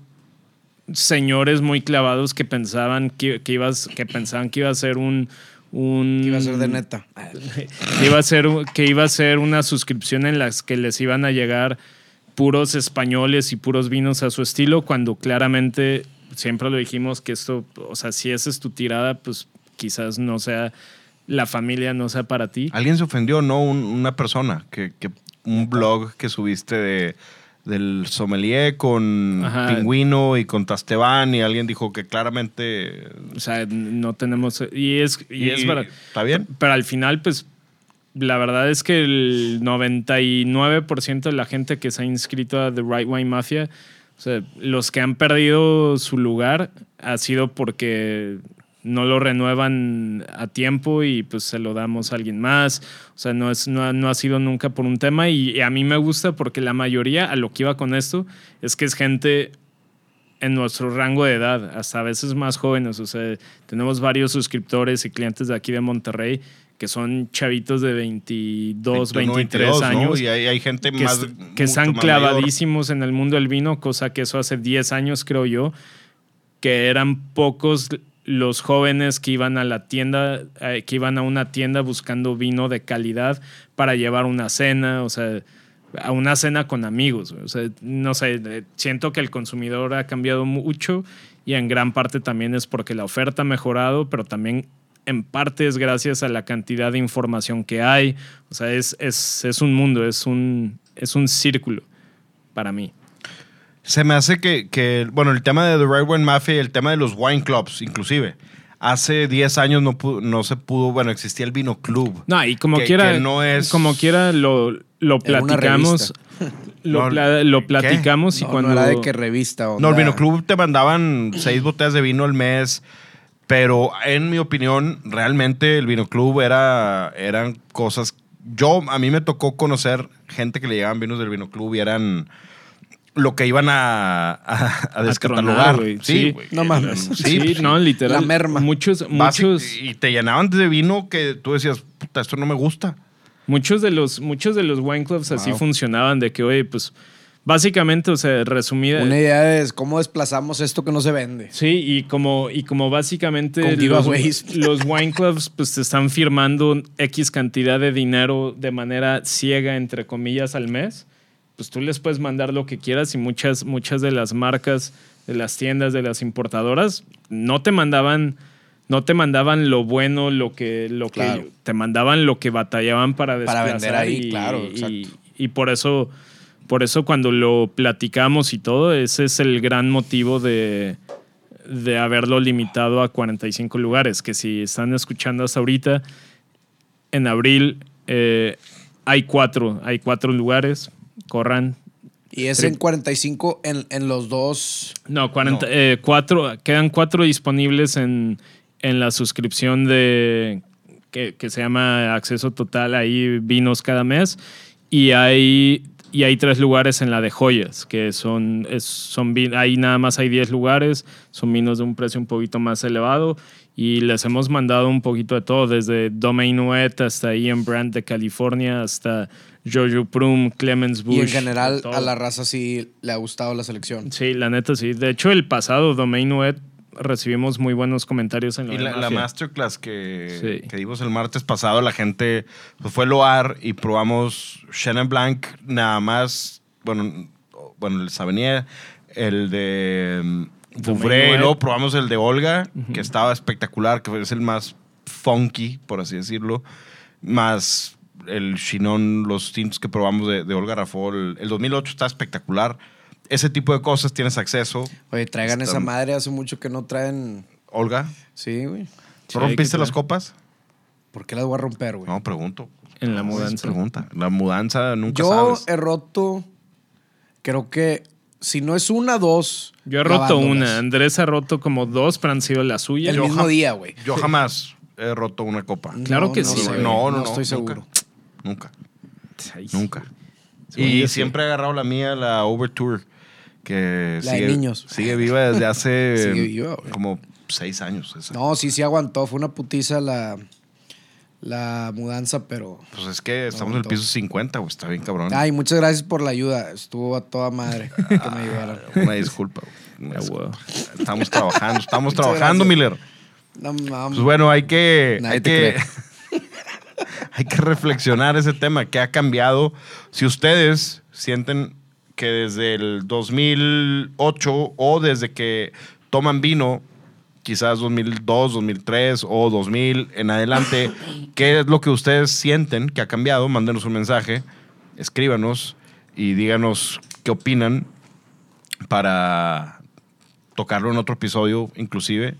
Speaker 3: señores muy clavados que pensaban que, que, ibas, que pensaban que iba a ser un... un
Speaker 2: Iba a ser de neta.
Speaker 3: que iba a ser, que iba a ser una suscripción en las que les iban a llegar puros españoles y puros vinos a su estilo, cuando claramente siempre lo dijimos que esto, o sea, si esa es tu tirada, pues quizás no sea, la familia no sea para ti.
Speaker 1: Alguien se ofendió, ¿no? Un- una persona, que, que un blog que subiste de, del sommelier con
Speaker 3: Ajá.
Speaker 1: Pingüino y con Tasteban, y alguien dijo que claramente...
Speaker 3: O sea, no tenemos... Y es, y es para,
Speaker 1: ¿Está bien?
Speaker 3: pero al final, pues, la verdad es que el noventa y nueve por ciento de la gente que se ha inscrito a The Right Wine Mafia, o sea, los que han perdido su lugar ha sido porque no lo renuevan a tiempo y pues se lo damos a alguien más. O sea, no, es, no, ha- no ha sido nunca por un tema, y, y a mí me gusta porque la mayoría, a lo que iba con esto, es que es gente en nuestro rango de edad, hasta a veces más jóvenes. O sea, tenemos varios suscriptores y clientes de aquí de Monterrey que son chavitos de veintidós,
Speaker 1: veintiuno,
Speaker 3: veintitrés
Speaker 1: veintidós, ¿no?
Speaker 3: años.
Speaker 1: Y hay, hay gente
Speaker 3: que,
Speaker 1: más...
Speaker 3: est-
Speaker 1: mucho
Speaker 3: que están
Speaker 1: más mayor.
Speaker 3: clavadísimos en el mundo del vino, cosa que eso hace diez años, creo yo, que eran pocos los jóvenes que iban a la tienda, eh, que iban a una tienda buscando vino de calidad para llevar una cena, o sea, a una cena con amigos. O sea, no sé, eh, siento que el consumidor ha cambiado mucho, y en gran parte también es porque la oferta ha mejorado, pero también en parte es gracias a la cantidad de información que hay. O sea, es, es, es un mundo, es un, es un círculo para mí.
Speaker 1: Se me hace que, que, bueno, el tema de The Right Wine Mafia y el tema de los wine clubs, inclusive. Hace diez años no, pu- no se pudo, bueno, existía el vino club.
Speaker 3: No, y como
Speaker 1: Que-
Speaker 3: quiera,
Speaker 1: que no es-
Speaker 3: como quiera lo, lo
Speaker 2: Era una
Speaker 3: platicamos. Lo,
Speaker 1: No,
Speaker 3: pla- lo
Speaker 1: ¿qué?
Speaker 3: platicamos y
Speaker 2: No,
Speaker 3: cuando...
Speaker 2: no era de que revista o
Speaker 1: No, el vino club te mandaban seis botellas de vino al mes, pero en mi opinión, realmente el vino club era, eran cosas... Yo, a mí me tocó conocer gente que le llegaban vinos del vino club y eran lo que iban a, a, a descatalogar.
Speaker 3: tronar, güey.
Speaker 1: Sí,
Speaker 3: Sí.
Speaker 1: güey.
Speaker 2: No mames.
Speaker 1: Sí,
Speaker 3: Sí,
Speaker 1: pues,
Speaker 3: no, literal.
Speaker 2: La merma.
Speaker 3: Muchos,
Speaker 1: básico,
Speaker 3: muchos,
Speaker 1: y te llenaban de vino que tú decías, puta, esto no me gusta.
Speaker 3: muchos de los, muchos de los wine clubs así
Speaker 2: Wow.
Speaker 3: funcionaban, de que, oye, pues, básicamente, o sea, resumida...
Speaker 2: Una idea de cómo desplazamos esto que no se vende.
Speaker 3: Sí, y como, y como básicamente
Speaker 2: Con
Speaker 3: los,
Speaker 2: giveaways.
Speaker 3: los wine clubs pues te están firmando X cantidad de dinero de manera ciega, entre comillas, al mes, pues tú les puedes mandar lo que quieras, y muchas, muchas de las marcas, de las tiendas, de las importadoras, no te mandaban, no te mandaban lo bueno, lo que, lo
Speaker 2: Claro.
Speaker 3: que te mandaban lo que batallaban para
Speaker 2: Para
Speaker 3: desplazar.
Speaker 2: vender ahí,
Speaker 3: y,
Speaker 2: claro,
Speaker 3: y-
Speaker 2: exacto.
Speaker 3: y por eso... Por eso cuando lo platicamos y todo, ese es el gran motivo de, de haberlo limitado a cuarenta y cinco lugares, que si están escuchando hasta ahorita, en abril eh, hay cuatro, hay cuatro lugares, corran.
Speaker 2: Y es
Speaker 3: Tri-
Speaker 2: en cuarenta y cinco en, en los dos.
Speaker 3: No, cuarenta,
Speaker 1: No.
Speaker 3: eh, cuatro, quedan cuatro disponibles en, en la suscripción de que, que se llama Acceso Total, ahí vinos cada mes. Y hay, y hay tres lugares en la de joyas, que son, es, son vin- ahí nada más hay diez lugares, son vinos de un precio un poquito más elevado. Y les hemos mandado un poquito de todo, desde Domaine Nuet hasta Ian Brandt de California, hasta Jojo Prum, Clemens Bush.
Speaker 2: Y en general
Speaker 3: de todo.
Speaker 2: a la raza sí le ha gustado la selección.
Speaker 3: Sí, la neta sí. De hecho, el pasado Domaine Nuet recibimos muy buenos comentarios en la
Speaker 1: Y la, la
Speaker 3: Mafia.
Speaker 1: masterclass que,
Speaker 3: Sí.
Speaker 1: que dimos el martes pasado, la gente pues, fue loar y probamos Chenin Blanc nada más, bueno, bueno el Savigny, el de um, Vouvray, y luego probamos el de Olga, uh-huh. que estaba espectacular, que es el más funky, por así decirlo, más el Chinon, los tintos que probamos de, de Olga Rafol. El dos mil ocho está espectacular. Ese tipo de cosas tienes acceso.
Speaker 2: Oye, traigan
Speaker 1: Está-
Speaker 2: esa madre, hace mucho que no traen...
Speaker 1: Olga,
Speaker 2: Sí, güey.
Speaker 1: ¿tú
Speaker 3: Sí,
Speaker 1: rompiste
Speaker 3: ¿qué
Speaker 1: las
Speaker 3: tal?
Speaker 1: copas?
Speaker 2: ¿Por qué las voy a romper, güey?
Speaker 1: No, pregunto.
Speaker 3: En la
Speaker 1: No, es
Speaker 3: mudanza.
Speaker 1: pregunta. La mudanza nunca
Speaker 2: Yo
Speaker 1: sabes.
Speaker 2: he roto, creo que si no es una, dos.
Speaker 3: Yo he roto
Speaker 2: lavándolas.
Speaker 3: una. Andrés ha roto como dos, pero han sido las suyas.
Speaker 2: El
Speaker 1: Yo
Speaker 2: mismo
Speaker 1: jam-
Speaker 2: día, güey.
Speaker 1: Yo jamás he roto una copa.
Speaker 3: Claro
Speaker 2: No,
Speaker 3: que
Speaker 2: no
Speaker 3: sí,
Speaker 2: sé,
Speaker 3: güey.
Speaker 1: No, no,
Speaker 2: no
Speaker 1: no.
Speaker 2: estoy
Speaker 1: nunca.
Speaker 2: seguro.
Speaker 1: Nunca.
Speaker 3: Ay, sí.
Speaker 1: Nunca.
Speaker 3: Según
Speaker 1: Y
Speaker 3: yo sí.
Speaker 1: siempre he agarrado la mía, la Overture, que
Speaker 2: La de
Speaker 1: sigue,
Speaker 2: niños.
Speaker 1: sigue viva desde hace
Speaker 2: Sigue viva, güey.
Speaker 1: como seis años. esa.
Speaker 2: No, sí, sí aguantó. Fue una putiza la, la mudanza, pero...
Speaker 1: Pues es que estamos en el
Speaker 2: aguantó.
Speaker 1: piso cincuenta, güey. Está bien cabrón.
Speaker 2: Ay, muchas gracias por la ayuda. Estuvo a toda madre que me ayudaran.
Speaker 1: Una disculpa. güey. Una
Speaker 3: Ah,
Speaker 1: disculpa.
Speaker 3: huevo.
Speaker 1: Estamos trabajando, estamos
Speaker 2: Muchas
Speaker 1: trabajando,
Speaker 2: gracias.
Speaker 1: Miller.
Speaker 2: No, no,
Speaker 1: Pues bueno, hay que,
Speaker 2: Nadie
Speaker 1: hay
Speaker 2: te
Speaker 1: que,
Speaker 2: cree.
Speaker 1: hay que reflexionar ese tema. ¿Qué ha cambiado? Si ustedes sienten que desde el dos mil ocho o desde que toman vino, quizás dos mil dos, dos mil tres o dos mil en adelante, ¿qué es lo que ustedes sienten que ha cambiado? Mándenos un mensaje, escríbanos y díganos qué opinan para tocarlo en otro episodio inclusive.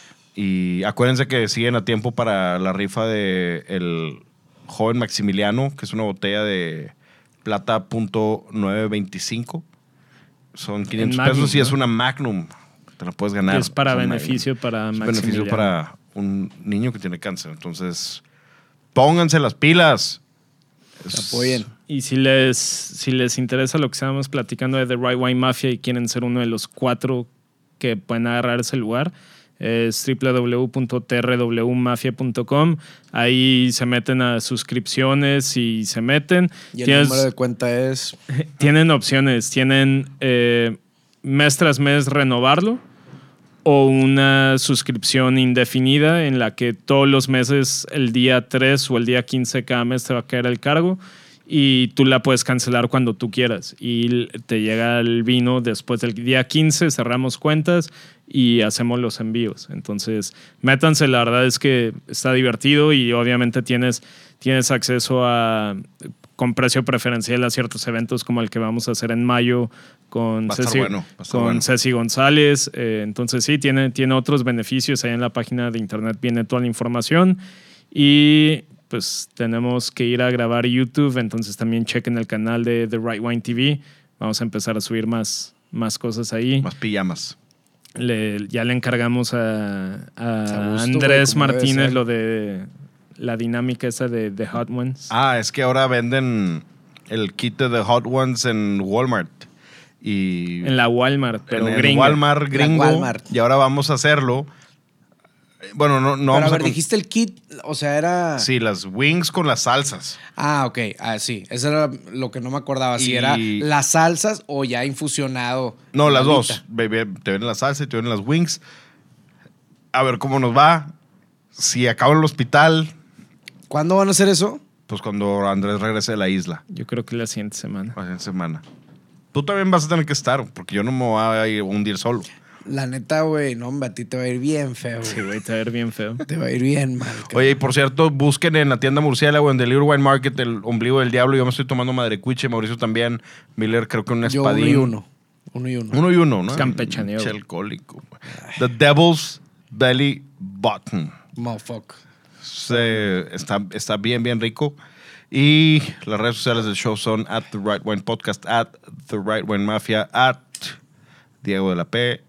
Speaker 1: Y acuérdense que siguen a tiempo para la rifa de el joven Maximiliano, que es una botella de plata punto nueve veinticinco. Son quinientos
Speaker 3: Magnum,
Speaker 1: pesos y es
Speaker 3: ¿no?
Speaker 1: una Magnum. Te la puedes ganar.
Speaker 3: Es para
Speaker 1: Es una-
Speaker 3: beneficio para
Speaker 1: es
Speaker 3: Maximiliano.
Speaker 1: beneficio para un niño que tiene cáncer. Entonces, pónganse las pilas. Es-
Speaker 2: apoyen.
Speaker 3: Y si les, si les interesa lo que estábamos platicando de The Right Wine Mafia y quieren ser uno de los cuatro que pueden agarrar ese lugar, es doble u doble u doble u punto t r w mafia punto com. Ahí se meten a suscripciones y se meten.
Speaker 2: Y el
Speaker 3: Tienes-
Speaker 2: número de cuenta es...
Speaker 3: tienen opciones. Tienen eh, mes tras mes renovarlo o una suscripción indefinida en la que todos los meses, el día tres o el día quince de cada mes te va a caer el cargo y tú la puedes cancelar cuando tú quieras. Y te llega el vino después del día quince, cerramos cuentas y hacemos los envíos. Entonces, métanse, la verdad es que está divertido y obviamente tienes, tienes acceso a con precio preferencial a ciertos eventos como el que vamos a hacer en mayo con,
Speaker 1: Va a estar
Speaker 3: Ceci,
Speaker 1: bueno, va a estar
Speaker 3: con
Speaker 1: bueno.
Speaker 3: Ceci González. Eh, entonces sí, tiene, tiene otros beneficios. Ahí en la página de internet viene toda la información. Y pues tenemos que ir a grabar YouTube, entonces también chequen el canal de The Right Wine T V. Vamos a empezar a subir más, más cosas ahí.
Speaker 1: Más pijamas.
Speaker 3: Le- ya le encargamos a, a
Speaker 2: A gusto,
Speaker 3: Andrés
Speaker 2: güey, como debe
Speaker 3: Martínez
Speaker 2: ser.
Speaker 3: lo de la dinámica esa de, de Hot Ones.
Speaker 1: Ah, es que ahora venden el kit de The Hot Ones en Walmart. Y
Speaker 3: En la Walmart, pero
Speaker 1: en, en
Speaker 3: gringa.
Speaker 1: Walmart gringo.
Speaker 2: Walmart.
Speaker 1: Y ahora vamos a hacerlo. Bueno, no, no
Speaker 2: Pero
Speaker 1: vamos
Speaker 2: a ver,
Speaker 1: con-
Speaker 2: dijiste el kit, o sea, era...
Speaker 1: Sí, las wings con las salsas.
Speaker 2: Ah, ok. Ah, sí. Eso era lo que no me acordaba. Si
Speaker 1: Y-
Speaker 2: era las salsas o ya infusionado.
Speaker 1: No, las
Speaker 2: Ahorita.
Speaker 1: dos. Bebé, te ven la salsa y te ven las wings. A ver cómo nos va. Si acabo en el hospital,
Speaker 2: ¿Cuándo van a hacer eso?
Speaker 1: pues cuando Andrés regrese de la isla.
Speaker 3: Yo creo que la siguiente semana.
Speaker 1: La siguiente semana. Tú también vas a tener que estar, porque yo no me voy a ir a hundir solo.
Speaker 2: La neta, güey, no, hombre, a ti te va a ir bien feo. güey.
Speaker 3: Sí, güey, te va a ver bien feo.
Speaker 2: Te va a ir bien mal. cabrón.
Speaker 1: Oye, y por cierto, busquen en la tienda Murciélago, en Delivery Wine Market, el ombligo del diablo. Yo me estoy tomando madrecuiche, Mauricio también. Miller, creo que un
Speaker 2: Yo uno
Speaker 1: espadín.
Speaker 2: y uno. Uno y uno.
Speaker 1: Uno y uno, ¿no?
Speaker 3: Es campechaneo,
Speaker 1: Pinche
Speaker 3: güey.
Speaker 1: alcohólico, güey. The Devil's Belly Button.
Speaker 2: Motherfucker.
Speaker 1: Se- está, está bien, bien rico. Y las redes sociales del show son at The Right Wine Podcast, at The Right Wine Mafia, at Diego de la P,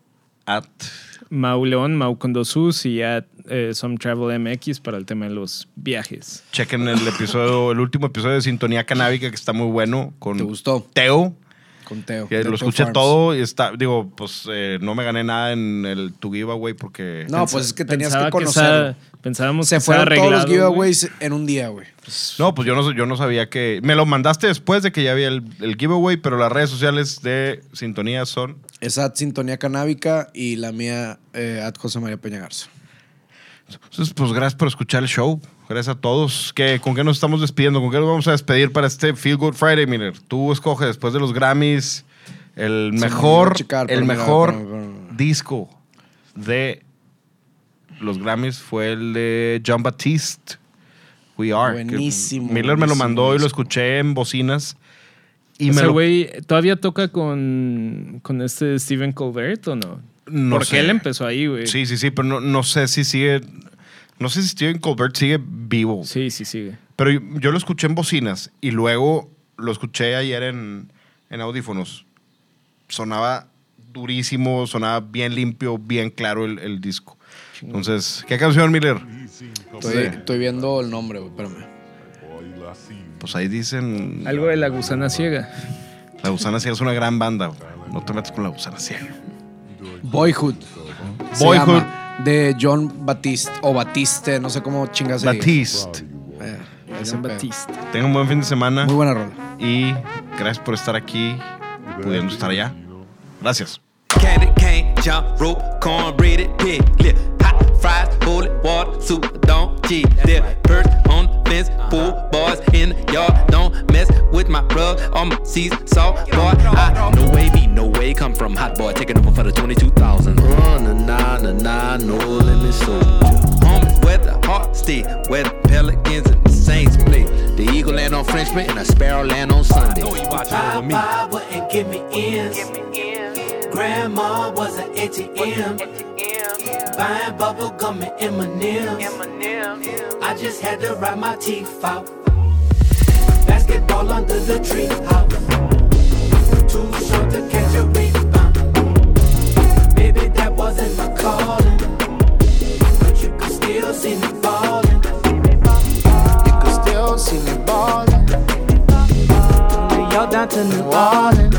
Speaker 1: at
Speaker 3: Mau León, Mau con dos U's y at eh, Some Travel M X para el tema de los viajes.
Speaker 1: chequen el episodio, el último episodio de Sintonía Canábica que está muy bueno con
Speaker 2: ¿Te gustó?
Speaker 1: Teo.
Speaker 2: Con Teo.
Speaker 1: Que
Speaker 2: de
Speaker 1: lo
Speaker 2: Teo
Speaker 1: escuché
Speaker 2: Farms.
Speaker 1: todo y está, digo, pues eh, no me gané nada en el tu giveaway porque
Speaker 2: No, pues es que tenías
Speaker 3: Pensaba
Speaker 2: que conocerlo.
Speaker 3: esa- pensábamos
Speaker 2: Se
Speaker 3: que estaba
Speaker 2: fueron todos los
Speaker 3: arreglado,
Speaker 2: giveaways en un día, güey.
Speaker 1: no, pues yo no yo no sabía que me lo mandaste después de que ya había el, el giveaway, pero las redes sociales de Sintonía son
Speaker 2: Esa at Sintonía Canábica y la mía, eh, at José María Peña Garza.
Speaker 1: Entonces, pues gracias por escuchar el show. Gracias a todos. ¿Qué, ¿Con qué nos estamos despidiendo? ¿Con qué nos vamos a despedir para este Feel Good Friday, Miller? Tú escoge después de los Grammys el
Speaker 2: me
Speaker 1: mejor,
Speaker 2: olvidó checar,
Speaker 1: el
Speaker 2: pero mira,
Speaker 1: mejor
Speaker 2: espérame, espérame.
Speaker 1: disco de los Grammys fue el de John Baptiste, We Are. que
Speaker 2: Buenísimo,
Speaker 1: Miller me lo
Speaker 2: buenísimo
Speaker 1: mandó y lo
Speaker 2: disco.
Speaker 1: escuché en bocinas. Y me
Speaker 3: Ese
Speaker 1: lo,
Speaker 3: güey todavía toca con, con este Stephen Colbert o no?
Speaker 1: no
Speaker 3: Porque
Speaker 1: sé.
Speaker 3: él empezó ahí, güey.
Speaker 1: Sí, sí, sí, pero no, no sé si sigue. No sé si Steven Colbert sigue vivo.
Speaker 3: Sí, sí, sigue.
Speaker 1: Pero yo, yo lo escuché en bocinas y luego lo escuché ayer en, en audífonos. Sonaba durísimo, sonaba bien limpio, bien claro el, el disco. Entonces, ¿qué canción, Miller?
Speaker 2: Estoy,
Speaker 1: Sí.
Speaker 2: estoy viendo el nombre, güey. Espérame.
Speaker 1: Pues ahí dicen.
Speaker 3: Algo de La Gusana Ciega.
Speaker 1: La Gusana Ciega es una gran banda. Güey. No te metas con La Gusana Ciega.
Speaker 2: Boyhood. Se
Speaker 1: Boyhood.
Speaker 2: llama, de John Batiste. O Batiste, no sé cómo chingas se diga.
Speaker 1: Batiste.
Speaker 2: Eh, ese
Speaker 3: John
Speaker 2: pedo.
Speaker 3: Batiste.
Speaker 1: Tengan un buen fin de semana.
Speaker 2: Muy buena rola.
Speaker 1: Y gracias por estar aquí, pudiendo estar allá. Gracias.
Speaker 6: Candy cane, jump rope, cornbread, it, pig lip, hot fries, holy water, super don't cheat. There, perch on the fence, pool boys in the yard. Don't mess with my rug or my season salt, boy. I no way be no way come from hot boy taking over for the twenty-two thousand. Uh, na na na na, no limit soldier. Homies where the heart stay, where the Pelicans and the Saints play. The eagle land on Frenchman and a sparrow land on Sunday. Know you watching over me.
Speaker 7: Papa wouldn't give me ends. Grandma was an A T M. Buying bubble gum and M and M's. I just had to ride my teeth out. Basketball under the tree house. Too short to catch a rebound. Baby, that wasn't my calling. But you could still see me ballin'. You could still see me ballin'. From New York down to New Orleans.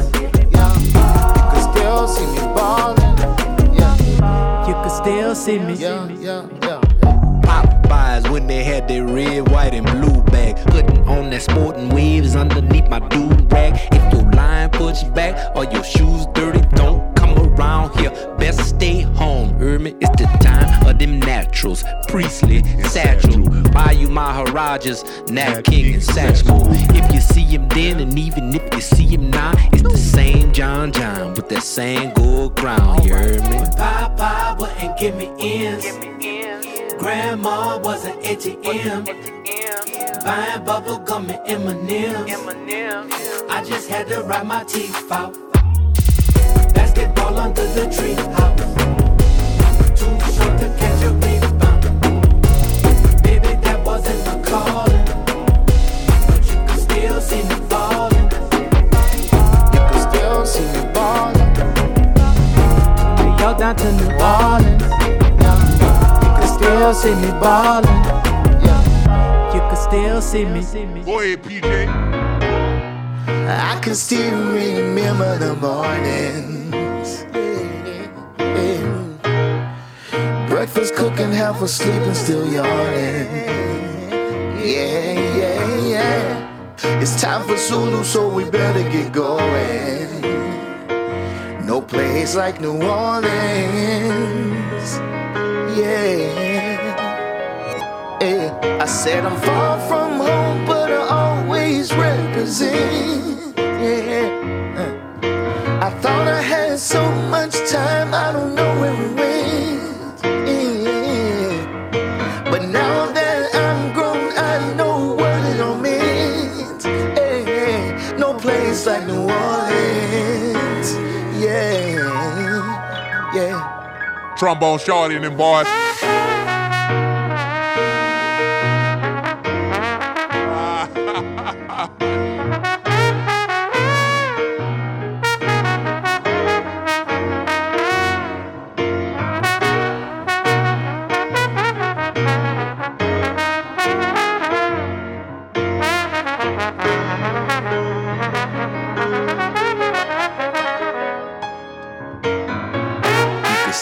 Speaker 7: Still see me ballin', yeah. You can still see me, yeah, yeah, yeah.
Speaker 6: Popeyes when they had their red, white, and blue bag. Putting on that sporting waves underneath my do-rag. If your line push back or your shoes dirty, don't come around here. Best stay home, Ermit. It's the time of them naturals. Priestley, Satchel. Buy you Maharajas, Nat King, and Satchel. If you see him then, and even if you see him now, it's the same John John with that same gold crown. You heard me?
Speaker 7: Papa wouldn't give me ends. Grandma was an A T M. Buying bubble gum and M and M's. I just had to ride my teeth out. Basketball under the tree house. Too short to catch a rebound. Baby, that wasn't my calling. But you could still see me ballin'. You could still see me ballin'. New York down to New Orleans. You could still see me ballin'. You could still see me.
Speaker 8: Go ahead, P J.
Speaker 7: I can still remember the mornings. Breakfast cooking, half asleep and still yawning. Yeah, yeah, yeah. It's time for Zulu, so we better get going. No place like New Orleans. Yeah. Yeah. I said I'm far from home, but I always represent. Yeah. I thought I had so much time, I don't know where we went. Yeah. But now that I'm grown, I know what it all meant. Yeah. No place like New Orleans. Yeah. Yeah.
Speaker 8: Trombone Shorty and them boys.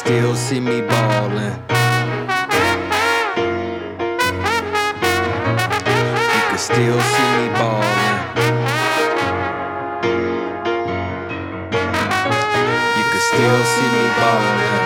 Speaker 6: still see me ballin'. You can still see me ballin'. You can still see me ballin'.